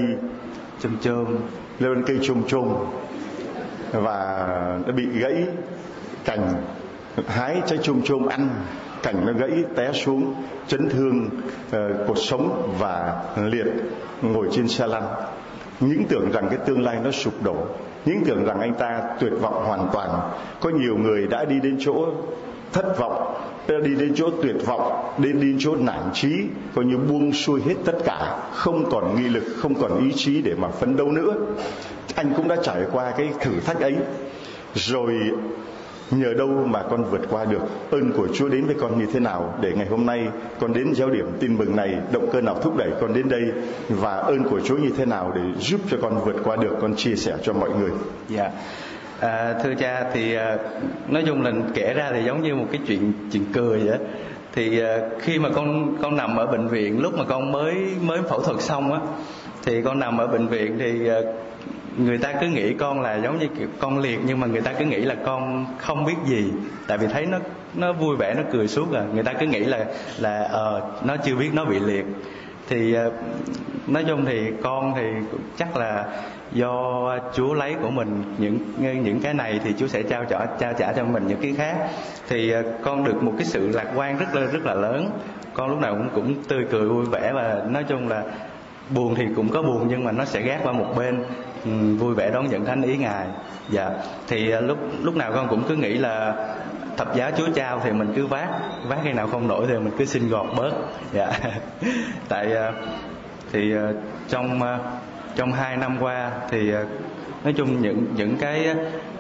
chôm chôm và nó bị gãy cành, hái trái chôm chôm ăn, cành nó gãy té xuống, chấn thương cột sống và liệt, ngồi trên xe lăn. Những tưởng rằng cái tương lai nó sụp đổ, những tưởng rằng anh ta tuyệt vọng hoàn toàn. Có nhiều người đã đi đến chỗ thất vọng, đi đến chỗ tuyệt vọng, đến chỗ nản chí, coi như buông xuôi hết tất cả, không còn nghị lực, không còn ý chí để mà phấn đấu nữa. Anh cũng đã trải qua cái thử thách ấy rồi, nhờ đâu mà con vượt qua được? Ơn của Chúa đến với con như thế nào để ngày hôm nay con đến giáo điểm tin mừng này? Động cơ nào thúc đẩy con đến đây, và ơn của Chúa như thế nào để giúp cho con vượt qua được? Con chia sẻ cho mọi người. Dạ. Thưa cha, thì nói chung là kể ra thì giống như một cái chuyện cười vậy. Thì khi mà con nằm ở bệnh viện, lúc mà con mới phẫu thuật xong á, thì con nằm ở bệnh viện thì người ta cứ nghĩ con là giống như kiểu con liệt, nhưng mà người ta cứ nghĩ là con không biết gì, tại vì thấy nó vui vẻ, nó cười suốt à. Người ta cứ nghĩ là nó chưa biết nó bị liệt. Thì nói chung thì con thì chắc là do Chúa lấy của mình những cái này, thì Chúa sẽ trao trả cho mình những cái khác. Thì con được một cái sự lạc quan rất là lớn. Con lúc nào cũng tươi cười vui vẻ, và nói chung là buồn thì cũng có buồn, nhưng mà nó sẽ gác qua một bên, vui vẻ đón nhận thánh ý Ngài. Dạ. Thì lúc nào con cũng cứ nghĩ là thập giá Chúa trao thì mình cứ vác khi nào không nổi thì mình cứ xin gọt bớt. Dạ. Tại thì trong 2 năm qua thì nói chung những cái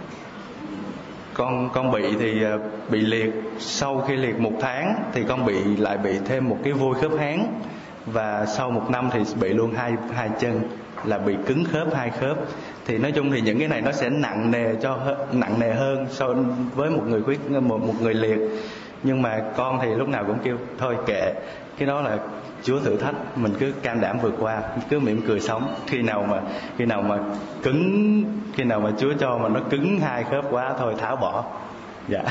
con bị thì bị liệt. Sau khi liệt 1 tháng thì con lại bị thêm một cái vôi khớp háng, và sau 1 năm thì bị luôn hai chân, là bị cứng khớp 2 khớp. Thì nói chung thì những cái này nó sẽ nặng nề hơn so với một người liệt. Nhưng mà con thì lúc nào cũng kêu thôi kệ, cái đó là Chúa thử thách, mình cứ can đảm vượt qua, cứ mỉm cười sống. Khi nào mà cứng, khi nào mà Chúa cho mà nó cứng hai khớp quá thôi tháo bỏ. Dạ.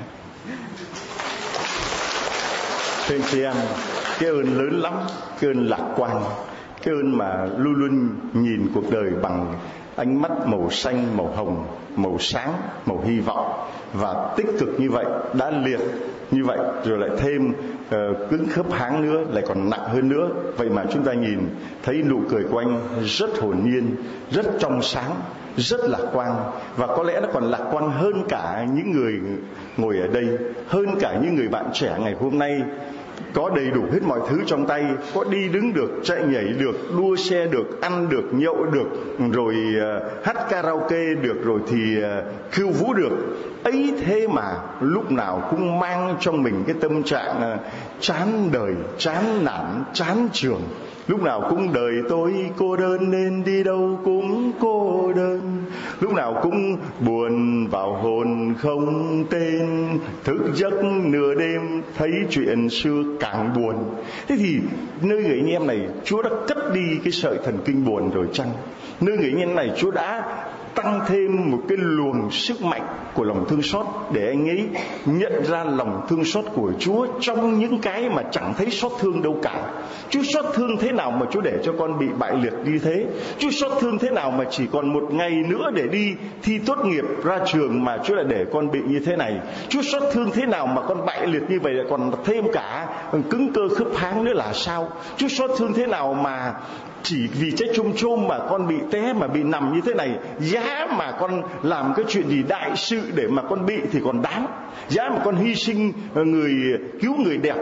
Thưa anh chị em, cái ơn lớn lắm, cái ơn lạc quan, cái ơn mà luôn luôn nhìn cuộc đời bằng ánh mắt màu xanh, màu hồng, màu sáng, màu hy vọng và tích cực như vậy, đã liệt như vậy rồi lại thêm cứng khớp háng nữa, lại còn nặng hơn nữa. Vậy mà chúng ta nhìn thấy nụ cười của anh rất hồn nhiên, rất trong sáng, rất lạc quan, và có lẽ nó còn lạc quan hơn cả những người ngồi ở đây, hơn cả những người bạn trẻ ngày hôm nay. Có đầy đủ hết mọi thứ trong tay, có đi đứng được, chạy nhảy được, đua xe được, ăn được, nhậu được, rồi hát karaoke được, rồi thì khiêu vũ được. Ấy thế mà lúc nào cũng mang trong mình cái tâm trạng chán đời, chán nản, chán trường. Lúc nào cũng đời tôi cô đơn nên đi đâu cũng cô đơn. Lúc nào cũng buồn vào hồn không tên. Thức giấc nửa đêm thấy chuyện xưa càng buồn. Thế thì nơi người anh em này Chúa đã cất đi cái sợi thần kinh buồn rồi chăng? Nơi người anh em này Chúa đã tăng thêm một cái luồng sức mạnh của lòng thương xót để anh ấy nhận ra lòng thương xót của Chúa trong những cái mà chẳng thấy xót thương đâu cả. Chúa xót thương thế nào mà Chúa để cho con bị bại liệt như thế? Chúa xót thương thế nào mà chỉ còn một ngày nữa để đi thi tốt nghiệp ra trường mà Chúa lại để con bị như thế này? Chúa xót thương thế nào mà con bại liệt như vậy lại còn thêm cả cứng cơ khớp háng nữa là sao? Chúa xót thương thế nào mà chỉ vì trái chôm chôm mà con bị té mà bị nằm như thế này? Giá mà con làm cái chuyện gì đại sự để mà con bị thì còn đáng. Giá mà con hy sinh người, cứu người đẹp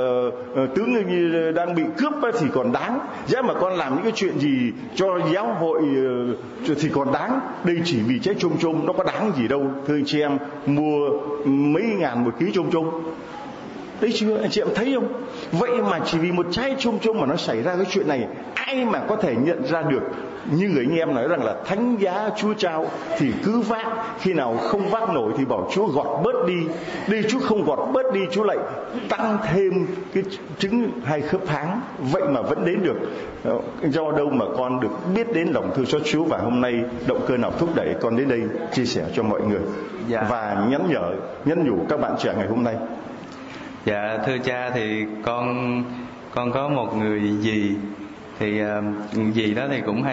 tướng như đang bị cướp thì còn đáng. Giá mà con làm những cái chuyện gì cho giáo hội thì còn đáng. Đây chỉ vì trái chôm chôm, nó có đáng gì đâu. Thưa anh chị em, mua mấy ngàn một ký chôm chôm, đấy chưa anh chị em thấy không? Vậy mà chỉ vì một trái chôm chôm mà nó xảy ra cái chuyện này, ai mà có thể nhận ra được? Như người anh em nói rằng là thánh giá Chúa trao thì cứ vác, khi nào không vác nổi thì bảo Chúa gọt bớt đi. Đây Chúa không gọt bớt đi, Chúa lại tăng thêm cái trứng hai khớp háng. Vậy mà vẫn đến được. Do đâu mà con được biết đến lòng thương xót Chúa, và hôm nay động cơ nào thúc đẩy con đến đây chia sẻ cho mọi người và nhắn nhủ các bạn trẻ ngày hôm nay? Dạ thưa cha, thì con có một người dì, thì dì đó thì cũng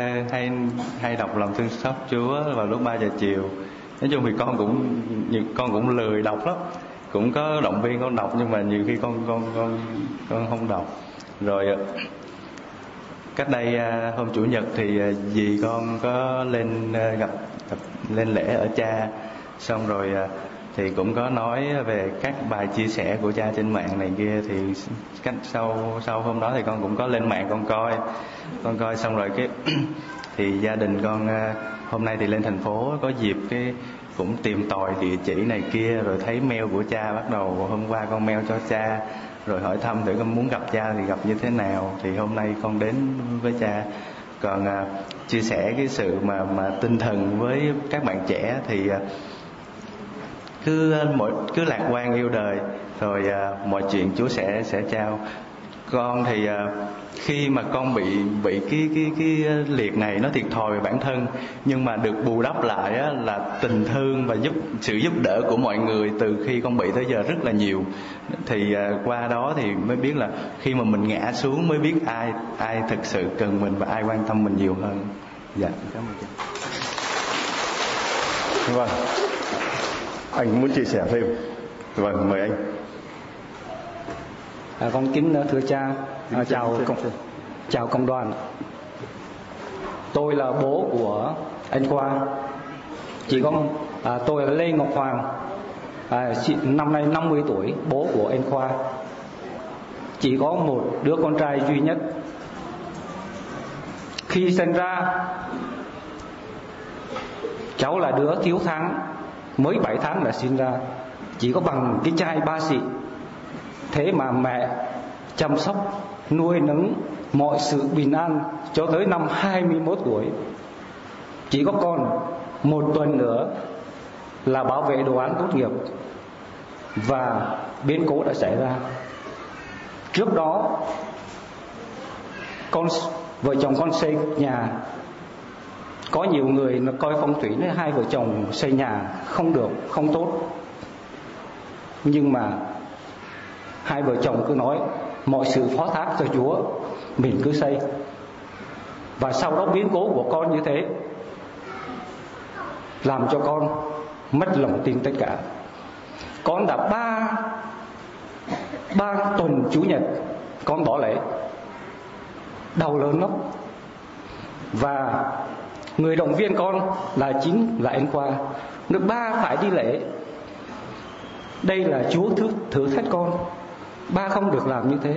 hay đọc lòng thương xót Chúa vào lúc 3 giờ chiều. Nói chung thì con cũng lười đọc lắm, cũng có động viên con đọc, nhưng mà nhiều khi con không đọc. Rồi cách đây hôm chủ nhật thì dì con có lên lên lễ ở cha, xong rồi thì cũng có nói về các bài chia sẻ của cha trên mạng này kia. Thì cách sau hôm đó thì con cũng có lên mạng con coi xong rồi cái thì gia đình con hôm nay thì lên thành phố có dịp cái cũng tìm tòi địa chỉ này kia, rồi thấy mail của cha, bắt đầu hôm qua con mail cho cha rồi hỏi thăm thử con muốn gặp cha thì gặp như thế nào. Thì hôm nay con đến với cha, còn chia sẻ cái sự mà tinh thần với các bạn trẻ thì cứ lạc quan yêu đời, rồi mọi chuyện Chúa sẽ trao. Con thì khi mà con bị cái liệt này nó thiệt thòi về bản thân, nhưng mà được bù đắp lại là tình thương và sự giúp đỡ của mọi người từ khi con bị tới giờ rất là nhiều. Thì qua đó thì mới biết là khi mà mình ngã xuống mới biết ai thực sự cần mình và ai quan tâm mình nhiều hơn. Dạ, cảm ơn cha. Vâng, anh muốn chia sẻ thêm. Vâng, mời anh. Con kính thưa cha, chào công đoàn. Tôi là bố của anh Khoa. Chỉ có tôi là Lê Ngọc Hoàng, năm nay 50 tuổi, bố của anh Khoa. Chỉ có một đứa con trai duy nhất. Khi sinh ra, cháu là đứa thiếu tháng, mới 7 tháng là sinh ra, chỉ có bằng cái chai ba xị. Thế mà mẹ chăm sóc, nuôi nấng mọi sự bình an cho tới năm 21 tuổi. Chỉ có còn một tuần nữa là bảo vệ đồ án tốt nghiệp. và biến cố đã xảy ra. Trước đó vợ chồng con xây nhà, có nhiều người nó coi phong thủy nói hai vợ chồng xây nhà không được, không tốt, nhưng mà hai vợ chồng cứ nói mọi sự phó thác cho Chúa, mình cứ xây. Và sau đó biến cố của con như thế làm cho con mất lòng tin tất cả. Con đã ba tuần Chủ nhật con bỏ lễ, đau lớn lắm. Và người động viên con chính là anh Khoa. Nước ba phải đi lễ, đây là Chúa thử thách con, ba không được làm như thế.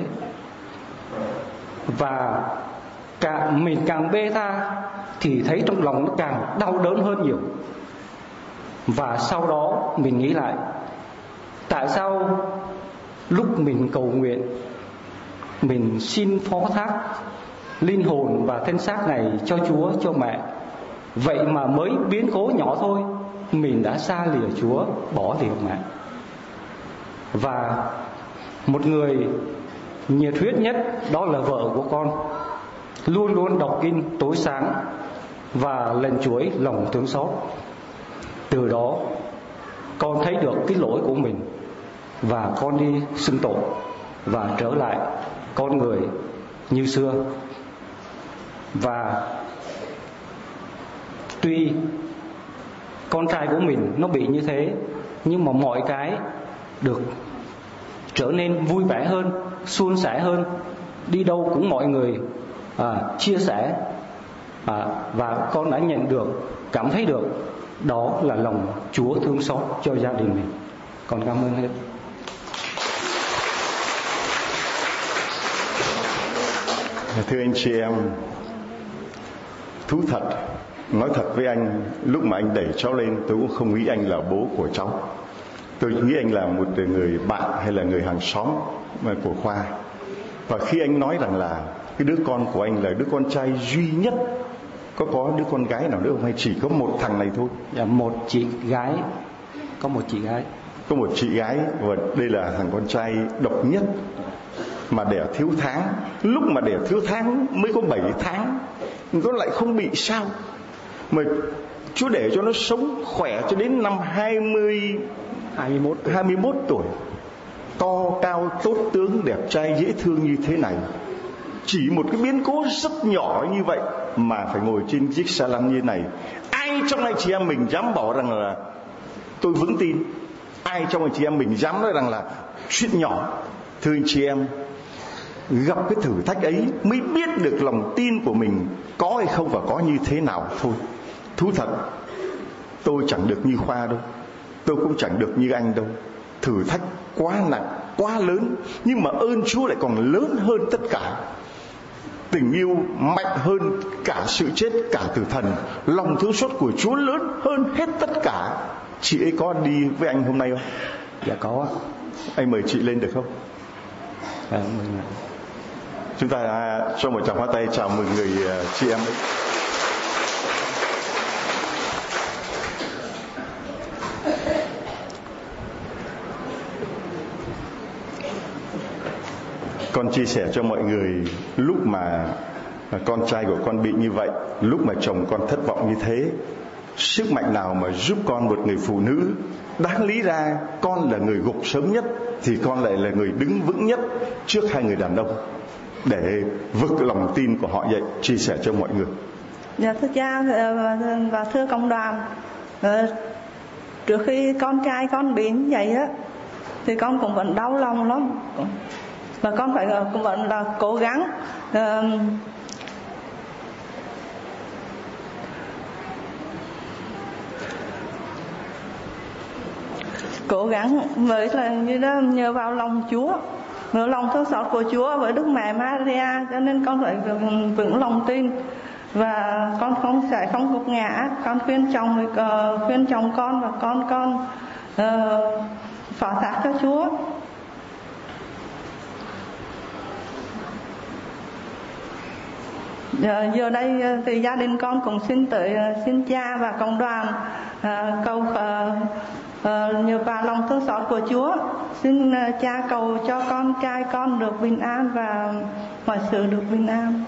Và mình càng bê tha thì thấy trong lòng nó càng đau đớn hơn nhiều. Và sau đó mình nghĩ lại, tại sao lúc mình cầu nguyện, mình xin phó thác linh hồn và thân xác này cho Chúa, cho mẹ, vậy mà mới biến cố nhỏ thôi mình đã xa lìa Chúa, bỏ lìa mẹ. Và một người nhiệt huyết nhất đó là vợ của con, luôn luôn đọc kinh tối sáng và lần chuỗi lòng thương xót. Từ đó con thấy được cái lỗi của mình và con đi xưng tội và trở lại con người như xưa. Và tuy con trai của mình nó bị như thế, nhưng mà mọi cái được trở nên vui vẻ hơn, suôn sẻ hơn, đi đâu cũng mọi người chia sẻ, và con đã nhận được, cảm thấy được đó là lòng Chúa thương xót cho gia đình mình. Con cảm ơn hết. Thưa anh chị em, thú thật, nói thật với anh, lúc mà anh đẩy cháu lên tôi cũng không nghĩ anh là bố của cháu. Tôi nghĩ anh là một người bạn hay là người hàng xóm của Khoa. Và khi anh nói rằng là cái đứa con của anh là đứa con trai duy nhất, có đứa con gái nào nữa không hay chỉ có một thằng này thôi? Dạ, một chị gái, có một chị gái. Có một chị gái, và đây là thằng con trai độc nhất mà đẻ thiếu tháng. Lúc mà đẻ thiếu tháng mới có 7 tháng, nó lại không bị sao, mà Chúa để cho nó sống khỏe cho đến năm 21 tuổi, to cao tốt tướng, đẹp trai dễ thương như thế này. Chỉ một cái biến cố rất nhỏ như vậy mà phải ngồi trên chiếc xe lăn như này. Ai trong anh chị em mình dám bảo rằng là tôi vững tin? Ai trong anh chị em mình dám nói rằng là chuyện nhỏ? Thưa anh chị em, gặp cái thử thách ấy mới biết được lòng tin của mình có hay không và có như thế nào thôi. Thú thật, tôi chẳng được như Khoa đâu, tôi cũng chẳng được như anh đâu. Thử thách quá nặng, quá lớn, nhưng mà ơn Chúa lại còn lớn hơn tất cả. Tình yêu mạnh hơn cả sự chết, cả tử thần. Lòng thương xót của Chúa lớn hơn hết tất cả. Chị ấy có đi với anh hôm nay không? Dạ có. Anh mời chị lên được không? Mừng. Chúng ta cho một tràng pháo tay chào mừng người chị em ấy. Con chia sẻ cho mọi người, lúc mà con trai của con bị như vậy, lúc mà chồng con thất vọng như thế, sức mạnh nào mà giúp con, một người phụ nữ, đáng lý ra con là người gục sớm nhất, thì con lại là người đứng vững nhất trước hai người đàn ông để vực lòng tin của họ dậy. Chia sẻ cho mọi người. Dạ thưa cha và thưa cộng đoàn, trước khi con trai con bị như vậy á thì con cũng vẫn đau lòng lắm, và con cũng vẫn là cố gắng với là như đó, nhờ vào lòng Chúa, nhờ lòng thương xót của Chúa với Đức Mẹ Maria, cho nên con phải vững lòng tin và con sẽ không gục ngã. Con khuyên chồng con và con phó thác cho Chúa. Giờ đây thì gia đình con cũng xin cha và cộng đoàn cầu nhờ vào lòng thương xót của Chúa, xin Cha cầu cho con trai con được bình an và mọi sự được bình an.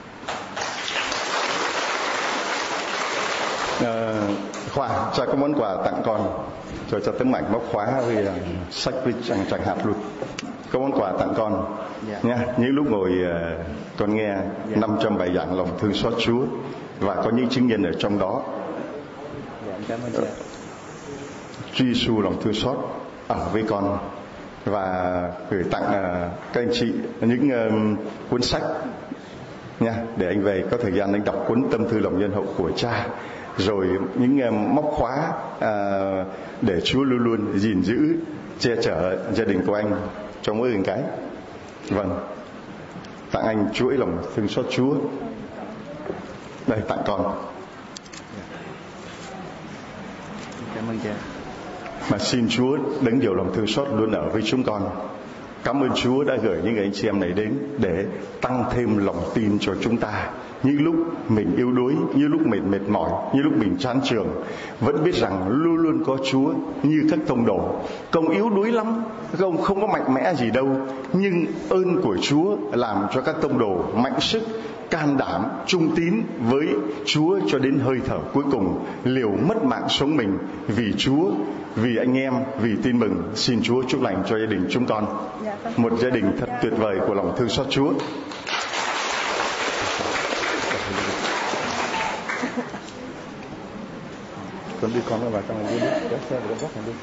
Khoa, cha có món quà tặng con, cho tấm ảnh móc khóa với sách với chẳng hạt luôn. Có món quà tặng con nha. Những lúc ngồi con nghe 500 bài giảng lòng thương xót Chúa và có những chứng nhân ở trong đó. Chúa Giêsu lòng thương xót ở với con, và gửi tặng các anh chị những cuốn sách nha, để anh về có thời gian anh đọc cuốn Tâm thư lòng nhân hậu của cha, rồi những móc khóa để Chúa luôn luôn gìn giữ che chở gia đình của anh trong mỗi cái. Vâng, tặng anh chuỗi lòng thương xót Chúa. Đây, tặng con. Cảm ơn cha. Mà xin Chúa đấng điều lòng thương xót luôn ở với chúng con. Cảm ơn Chúa đã gửi những anh chị em này đến để tăng thêm lòng tin cho chúng ta. Những lúc mình yếu đuối, như lúc mình mệt mỏi, như lúc mình chán trường, vẫn biết rằng luôn luôn có Chúa. Như các tông đồ, công yếu đuối lắm, các ông không có mạnh mẽ gì đâu, nhưng ơn của Chúa làm cho các tông đồ mạnh sức, can đảm, trung tín với Chúa cho đến hơi thở cuối cùng, liều mất mạng sống mình vì Chúa, vì anh em, vì tin mừng. Xin Chúa chúc lành cho gia đình chúng con, một gia đình thật tuyệt vời của lòng thương xót Chúa. Con đi, con vào trong này đi, kéo xe vào góc này đi.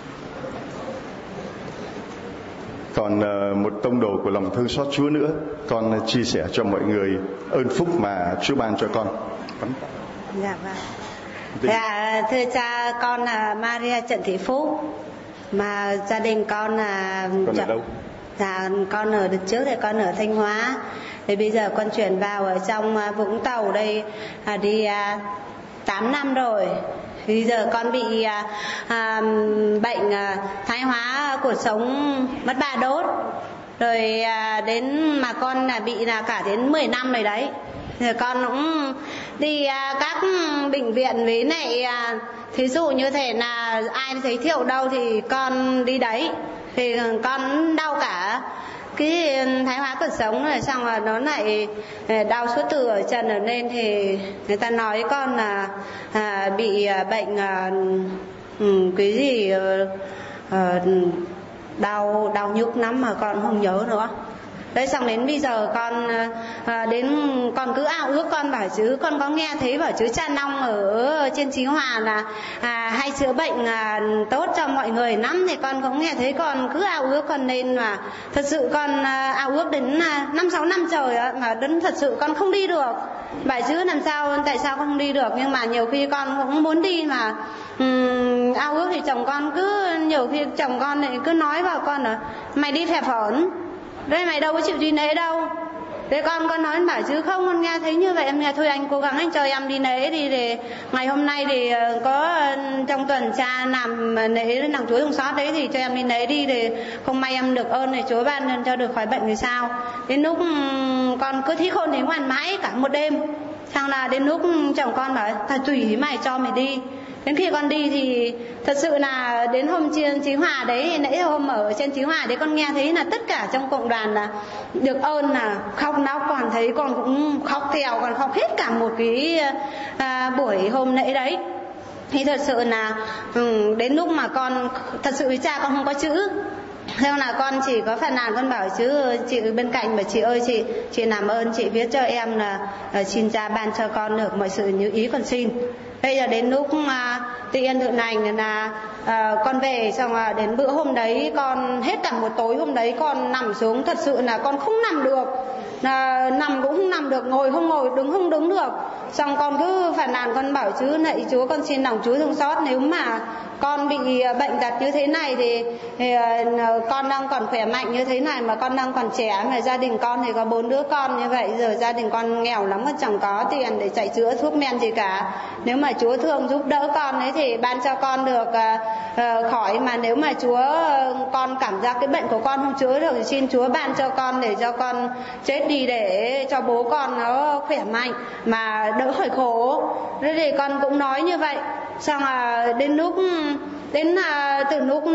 Còn một tông đồ của lòng thương xót Chúa nữa, con chia sẻ cho mọi người ơn phúc mà Chúa ban cho con. Dạ vâng. Dạ, thưa cha, con là Maria Trần Thị Phúc, mà gia đình con là... Con ở đâu? Dạ, con ở đợt trước thì con ở Thanh Hóa, thì bây giờ con chuyển vào ở trong Vũng Tàu đây, đi 8 năm rồi. Bây giờ con bị bệnh thoái hóa cuộc sống, mất ba đốt rồi, đến mà con bị cả đến 10 năm rồi đấy. Rồi con cũng đi các bệnh viện với này, thí dụ như thế là ai giới thiệu đâu thì con đi đấy, thì con đau cả cái thoái hóa cuộc sống rồi, xong rồi nó lại đau suốt từ ở chân ở lên, thì người ta nói con là bị bệnh cái gì đau nhức lắm mà con không nhớ nữa. Đấy, xong đến bây giờ con con cứ ao ước, con bảo chứ con có nghe thấy bảo chứ cha Long ở trên Chí Hòa là hay chữa bệnh tốt cho mọi người lắm, thì con cũng nghe thấy, con cứ ao ước con lên, mà thật sự con ao ước đến 5-6 năm trời mà đến thật sự con không đi được. Bảo chứ làm sao, tại sao con không đi được, nhưng mà nhiều khi con cũng muốn đi mà ao ước thì chồng con cứ, nhiều khi chồng con lại cứ nói vào con là mày đi phè phởn đây, mày đâu có chịu đi lễ đâu. Thế con nói bảo chứ không, con nghe thấy như vậy em nghe thôi, anh cố gắng anh cho em đi lễ đi, để ngày hôm nay thì có trong tuần cha làm lễ nàng Chúa thương xót đấy, thì cho em đi lễ đi, để không may em được ơn thì Chúa ban cho được khỏi bệnh thì sao. Đến lúc con cứ thí khôn đến ngoan mãi cả một đêm, xong là đến lúc chồng con bảo thôi tùy mày cho mày đi. Đến khi con đi thì thật sự là đến hôm trên Chí Hòa đấy, nãy hôm ở trên Chí Hòa đấy, con nghe thấy là tất cả trong cộng đoàn là được ơn, là khóc nóc, còn thấy con cũng khóc theo, còn khóc hết cả một cái buổi hôm nãy đấy. Thì thật sự là đến lúc mà con thật sự với cha con không có chữ, theo là con chỉ có phàn nàn, con bảo chứ chị bên cạnh bảo chị ơi, chị làm ơn chị viết cho em là xin cha ban cho con được mọi sự như ý con xin. Bây giờ đến lúc tự yên tự lành là con về, xong đến bữa hôm đấy con hết cả một tối hôm đấy con nằm xuống, thật sự là con không nằm được, nằm cũng không nằm được, ngồi không ngồi, đứng không đứng được. Xong con cứ phàn nàn, con bảo chứ lạy Chúa, con xin lòng Chúa thương xót, nếu mà con bị bệnh tật như thế này thì con đang còn khỏe mạnh như thế này, mà con đang còn trẻ, mà gia đình con thì có 4 đứa con như vậy, giờ gia đình con nghèo lắm, con chẳng có tiền để chạy chữa thuốc men gì cả. Nếu mà Chúa thương giúp đỡ con ấy thì ban cho con được khỏi, mà nếu mà Chúa con cảm giác cái bệnh của con không chữa được thì xin Chúa ban cho con để cho con chết đi, để cho bố con nó khỏe mạnh mà đỡ khỏi khổ. Thế thì con cũng nói như vậy. Xong đến lúc đến từ lúc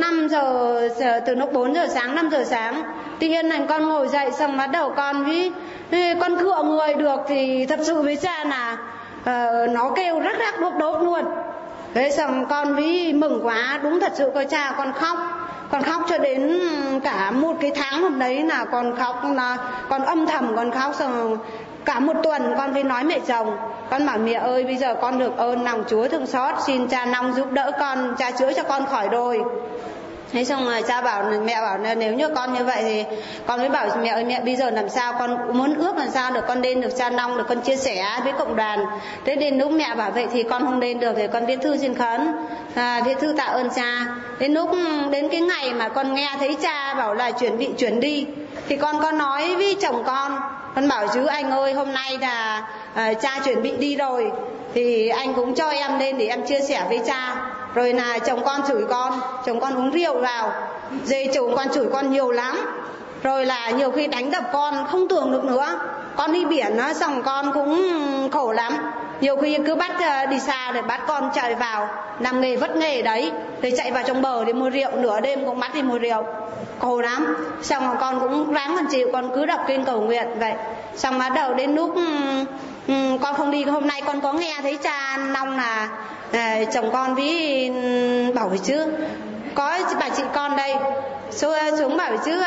4 giờ sáng 5 giờ sáng tự nhiên này con ngồi dậy, xong bắt đầu con con cựa người được thì thật sự với cha là nó kêu rắc đốt luôn. Thế xong con mừng quá, đúng thật sự coi cha con khóc cho đến cả một cái tháng hôm đấy là con khóc, là con âm thầm con khóc. Xong cả một tuần con mới nói mẹ chồng, con bảo mẹ ơi bây giờ con được ơn lòng Chúa thương xót, xin cha Long giúp đỡ con, cha chữa cho con khỏi rồi. Thế xong rồi mẹ bảo nếu như con như vậy thì con mới bảo mẹ ơi mẹ bây giờ làm sao, con muốn ước làm sao được con lên được cha Long được con chia sẻ với cộng đoàn. Thế đến lúc mẹ bảo vậy thì con không lên được thì con viết thư xin khấn, viết thư tạ ơn cha. Đến cái ngày mà con nghe thấy cha bảo là chuyển đi thì con có nói với chồng con bảo chứ anh ơi hôm nay là cha chuẩn bị đi rồi thì anh cũng cho em lên để em chia sẻ với cha. Rồi là chồng con chửi chồng con uống rượu vào, dê chồng con chửi con nhiều lắm. Rồi là nhiều khi đánh đập con không tưởng được nữa. Con đi biển nó xong con cũng khổ lắm. Nhiều khi cứ bắt đi xa để bắt con chạy vào làm nghề vất nghề đấy, rồi chạy vào trong bờ để mua rượu, nửa đêm cũng bắt đi mua rượu, khổ lắm. Xong rồi con cũng ráng con chịu, con cứ đọc kinh cầu nguyện vậy. Xong bắt đầu đến lúc con không đi, hôm nay con có nghe thấy cha Long là chồng con bảo chứ có bà chị con đây xuống bảo chứ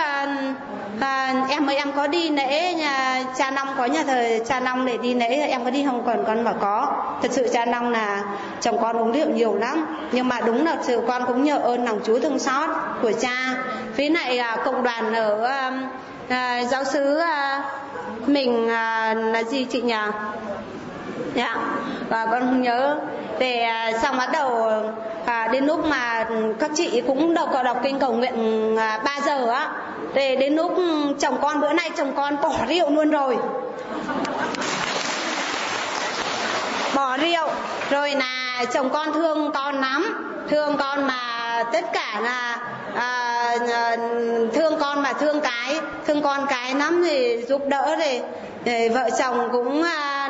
em ơi em có đi lễ nhà cha Long, có nhà thờ cha Long để đi lễ em có đi không? Còn con bảo có. Thật sự cha Long là chồng con uống rượu nhiều lắm, nhưng mà đúng là sự con cũng nhờ ơn lòng Chúa thương xót của cha. Phía này cộng đoàn ở giáo xứ mình là gì chị nhỉ? Dạ, và con không nhớ. Để xong bắt đầu đến lúc mà các chị cũng đọc kinh cầu nguyện 3 giờ á, để đến lúc chồng con bữa nay chồng con bỏ rượu luôn rồi, bỏ rượu rồi là chồng con thương con lắm, thương con mà tất cả là thương con mà thương con cái lắm thì giúp đỡ. Thì vợ chồng cũng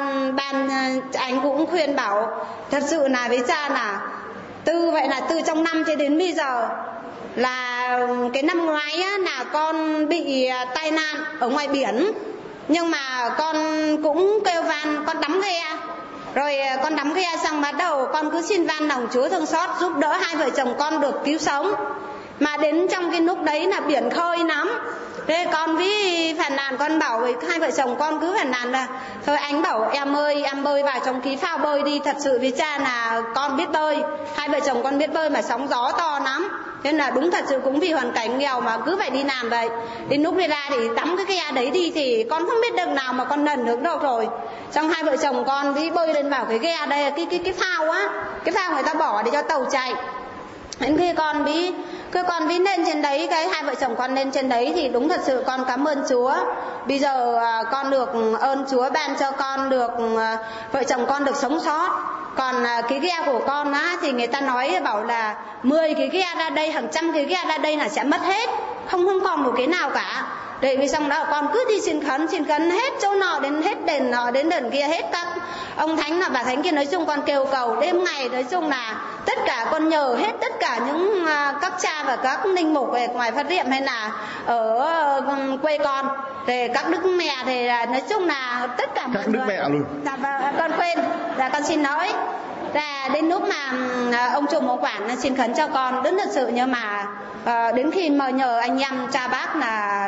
anh cũng khuyên bảo thật sự là với cha là từ trong năm cho đến bây giờ là cái năm ngoái á, là con bị tai nạn ở ngoài biển, nhưng mà con cũng kêu van, con đắm ghe. Rồi con đắm ghe xong bắt đầu con cứ xin van lòng Chúa thương xót giúp đỡ hai vợ chồng con được cứu sống. Mà đến trong cái lúc đấy là biển khơi lắm. Thế con với phàn nàn, con bảo với hai vợ chồng con cứ phàn nàn là thôi anh bảo em ơi em bơi vào trong cái phao bơi đi, thật sự với cha là con biết bơi, hai vợ chồng con biết bơi mà sóng gió to lắm. Nên là đúng thật sự cũng vì hoàn cảnh nghèo mà cứ phải đi làm vậy. Đến lúc đi ra thì tắm cái ghe đấy đi thì con không biết đường nào mà con lần được đâu rồi. Xong hai vợ chồng con đi bơi lên vào cái ghe đây, cái phao á, cái phao người ta bỏ để cho tàu chạy. Đến khi con ví lên trên đấy, cái hai vợ chồng con lên trên đấy thì đúng thật sự con cảm ơn Chúa. Bây giờ con được ơn Chúa ban cho con được vợ chồng con được sống sót. Còn cái ghe của con á thì người ta nói bảo là 10 cái ghe ra đây, hàng trăm cái ghe ra đây là sẽ mất hết, không còn một cái nào cả. Để vì xong đó con cứ đi xin khấn hết chỗ nọ đến hết đền nọ đến đền kia, hết các ông thánh nào bà thánh kia, nói chung con kêu cầu đêm ngày, nói chung là tất cả con nhờ hết tất cả những các cha và các linh mục ở ngoài Phát Diệm hay là ở quê con, để các đức mẹ, thì nói chung là tất cả mọi các đức người. Mẹ luôn. Dạ, con quên là con xin nói là đến lúc mà ông trùm ông quản xin khấn cho con đến thật sự, nhưng mà đến khi mà nhờ anh em cha bác là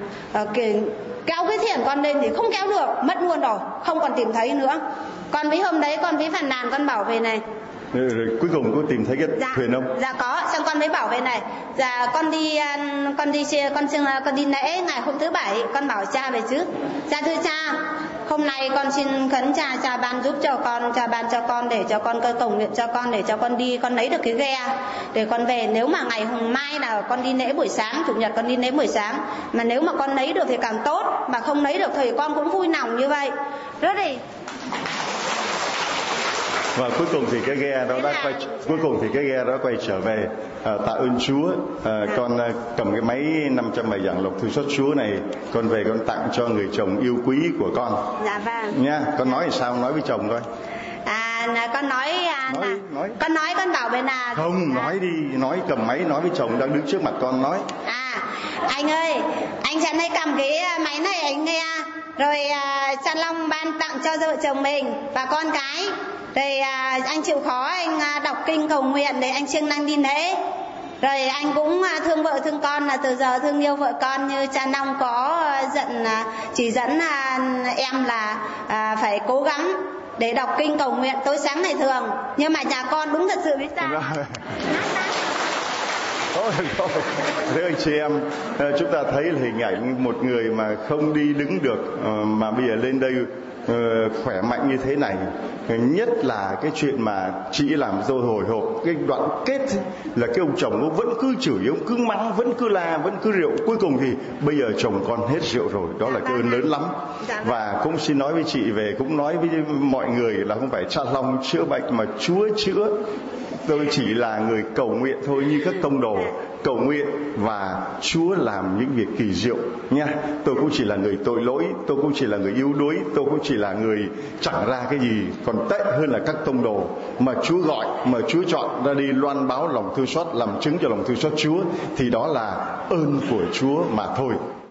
kéo cái thiền con lên thì không kéo được, mất luôn rồi, không còn tìm thấy nữa. Con với hôm đấy con với phàn nàn, con bảo về này. Rồi cuối cùng có tìm thấy cái thuyền không? Dạ có, xong con mới bảo về này. Dạ con đi lễ ngày hôm thứ Bảy, con bảo cha về chứ. Dạ thưa cha, hôm nay con xin khấn cha ban giúp cho con, cha ban cho con để cho con cơ cầu nguyện cho con, để cho con đi, con lấy được cái ghe để con về. Nếu mà ngày hôm mai là con đi lễ buổi sáng, chủ nhật con đi lễ buổi sáng, mà nếu mà con lấy được thì càng tốt, mà không lấy được thì con cũng vui lòng như vậy. Rất đi. Và cuối cùng thì cái ghe đó quay trở về. Tạ ơn Chúa. Con cầm cái máy 500 bài giảng lộc thư xót Chúa này, con về con tặng cho người chồng yêu quý của con. Dạ vâng. Nha, con nói sao nói với chồng coi. con nói con bảo bên là không nói đi, nói cầm máy nói với chồng đang đứng trước mặt con nói. Anh ơi, anh sẽ lấy cầm cái máy này anh nghe, rồi Cha Long ban tặng cho vợ chồng mình và con cái, rồi anh chịu khó anh đọc kinh cầu nguyện để anh siêng năng đi lễ. Rồi anh cũng thương vợ thương con, là từ giờ thương yêu vợ con như Cha Long có chỉ dẫn em là phải cố gắng để đọc kinh cầu nguyện tối sáng ngày thường. Nhưng mà nhà con đúng thật sự biết sao. Thôi, thế anh chị em, chúng ta thấy là hình ảnh một người mà không đi đứng được mà bây giờ lên đây khỏe mạnh như thế này. Nhất là cái chuyện mà chị làm dâu hồi hộp, cái đoạn kết là cái ông chồng ông vẫn cứ chửi, ông cứ mắng, vẫn cứ la, vẫn cứ rượu. Cuối cùng thì bây giờ chồng con hết rượu rồi, đó là cái ơn lớn lắm. Và cũng xin nói với chị về, cũng nói với mọi người là không phải Cha Long chữa bệnh mà Chúa chữa. Tôi chỉ là người cầu nguyện thôi, như các tông đồ cầu nguyện và Chúa làm những việc kỳ diệu nha. Tôi cũng chỉ là người tội lỗi, tôi cũng chỉ là người yếu đuối, tôi cũng chỉ là người chẳng ra cái gì, còn tệ hơn là các tông đồ mà Chúa gọi, mà Chúa chọn ra đi loan báo lòng thương xót, làm chứng cho lòng thương xót Chúa, thì đó là ơn của Chúa mà thôi.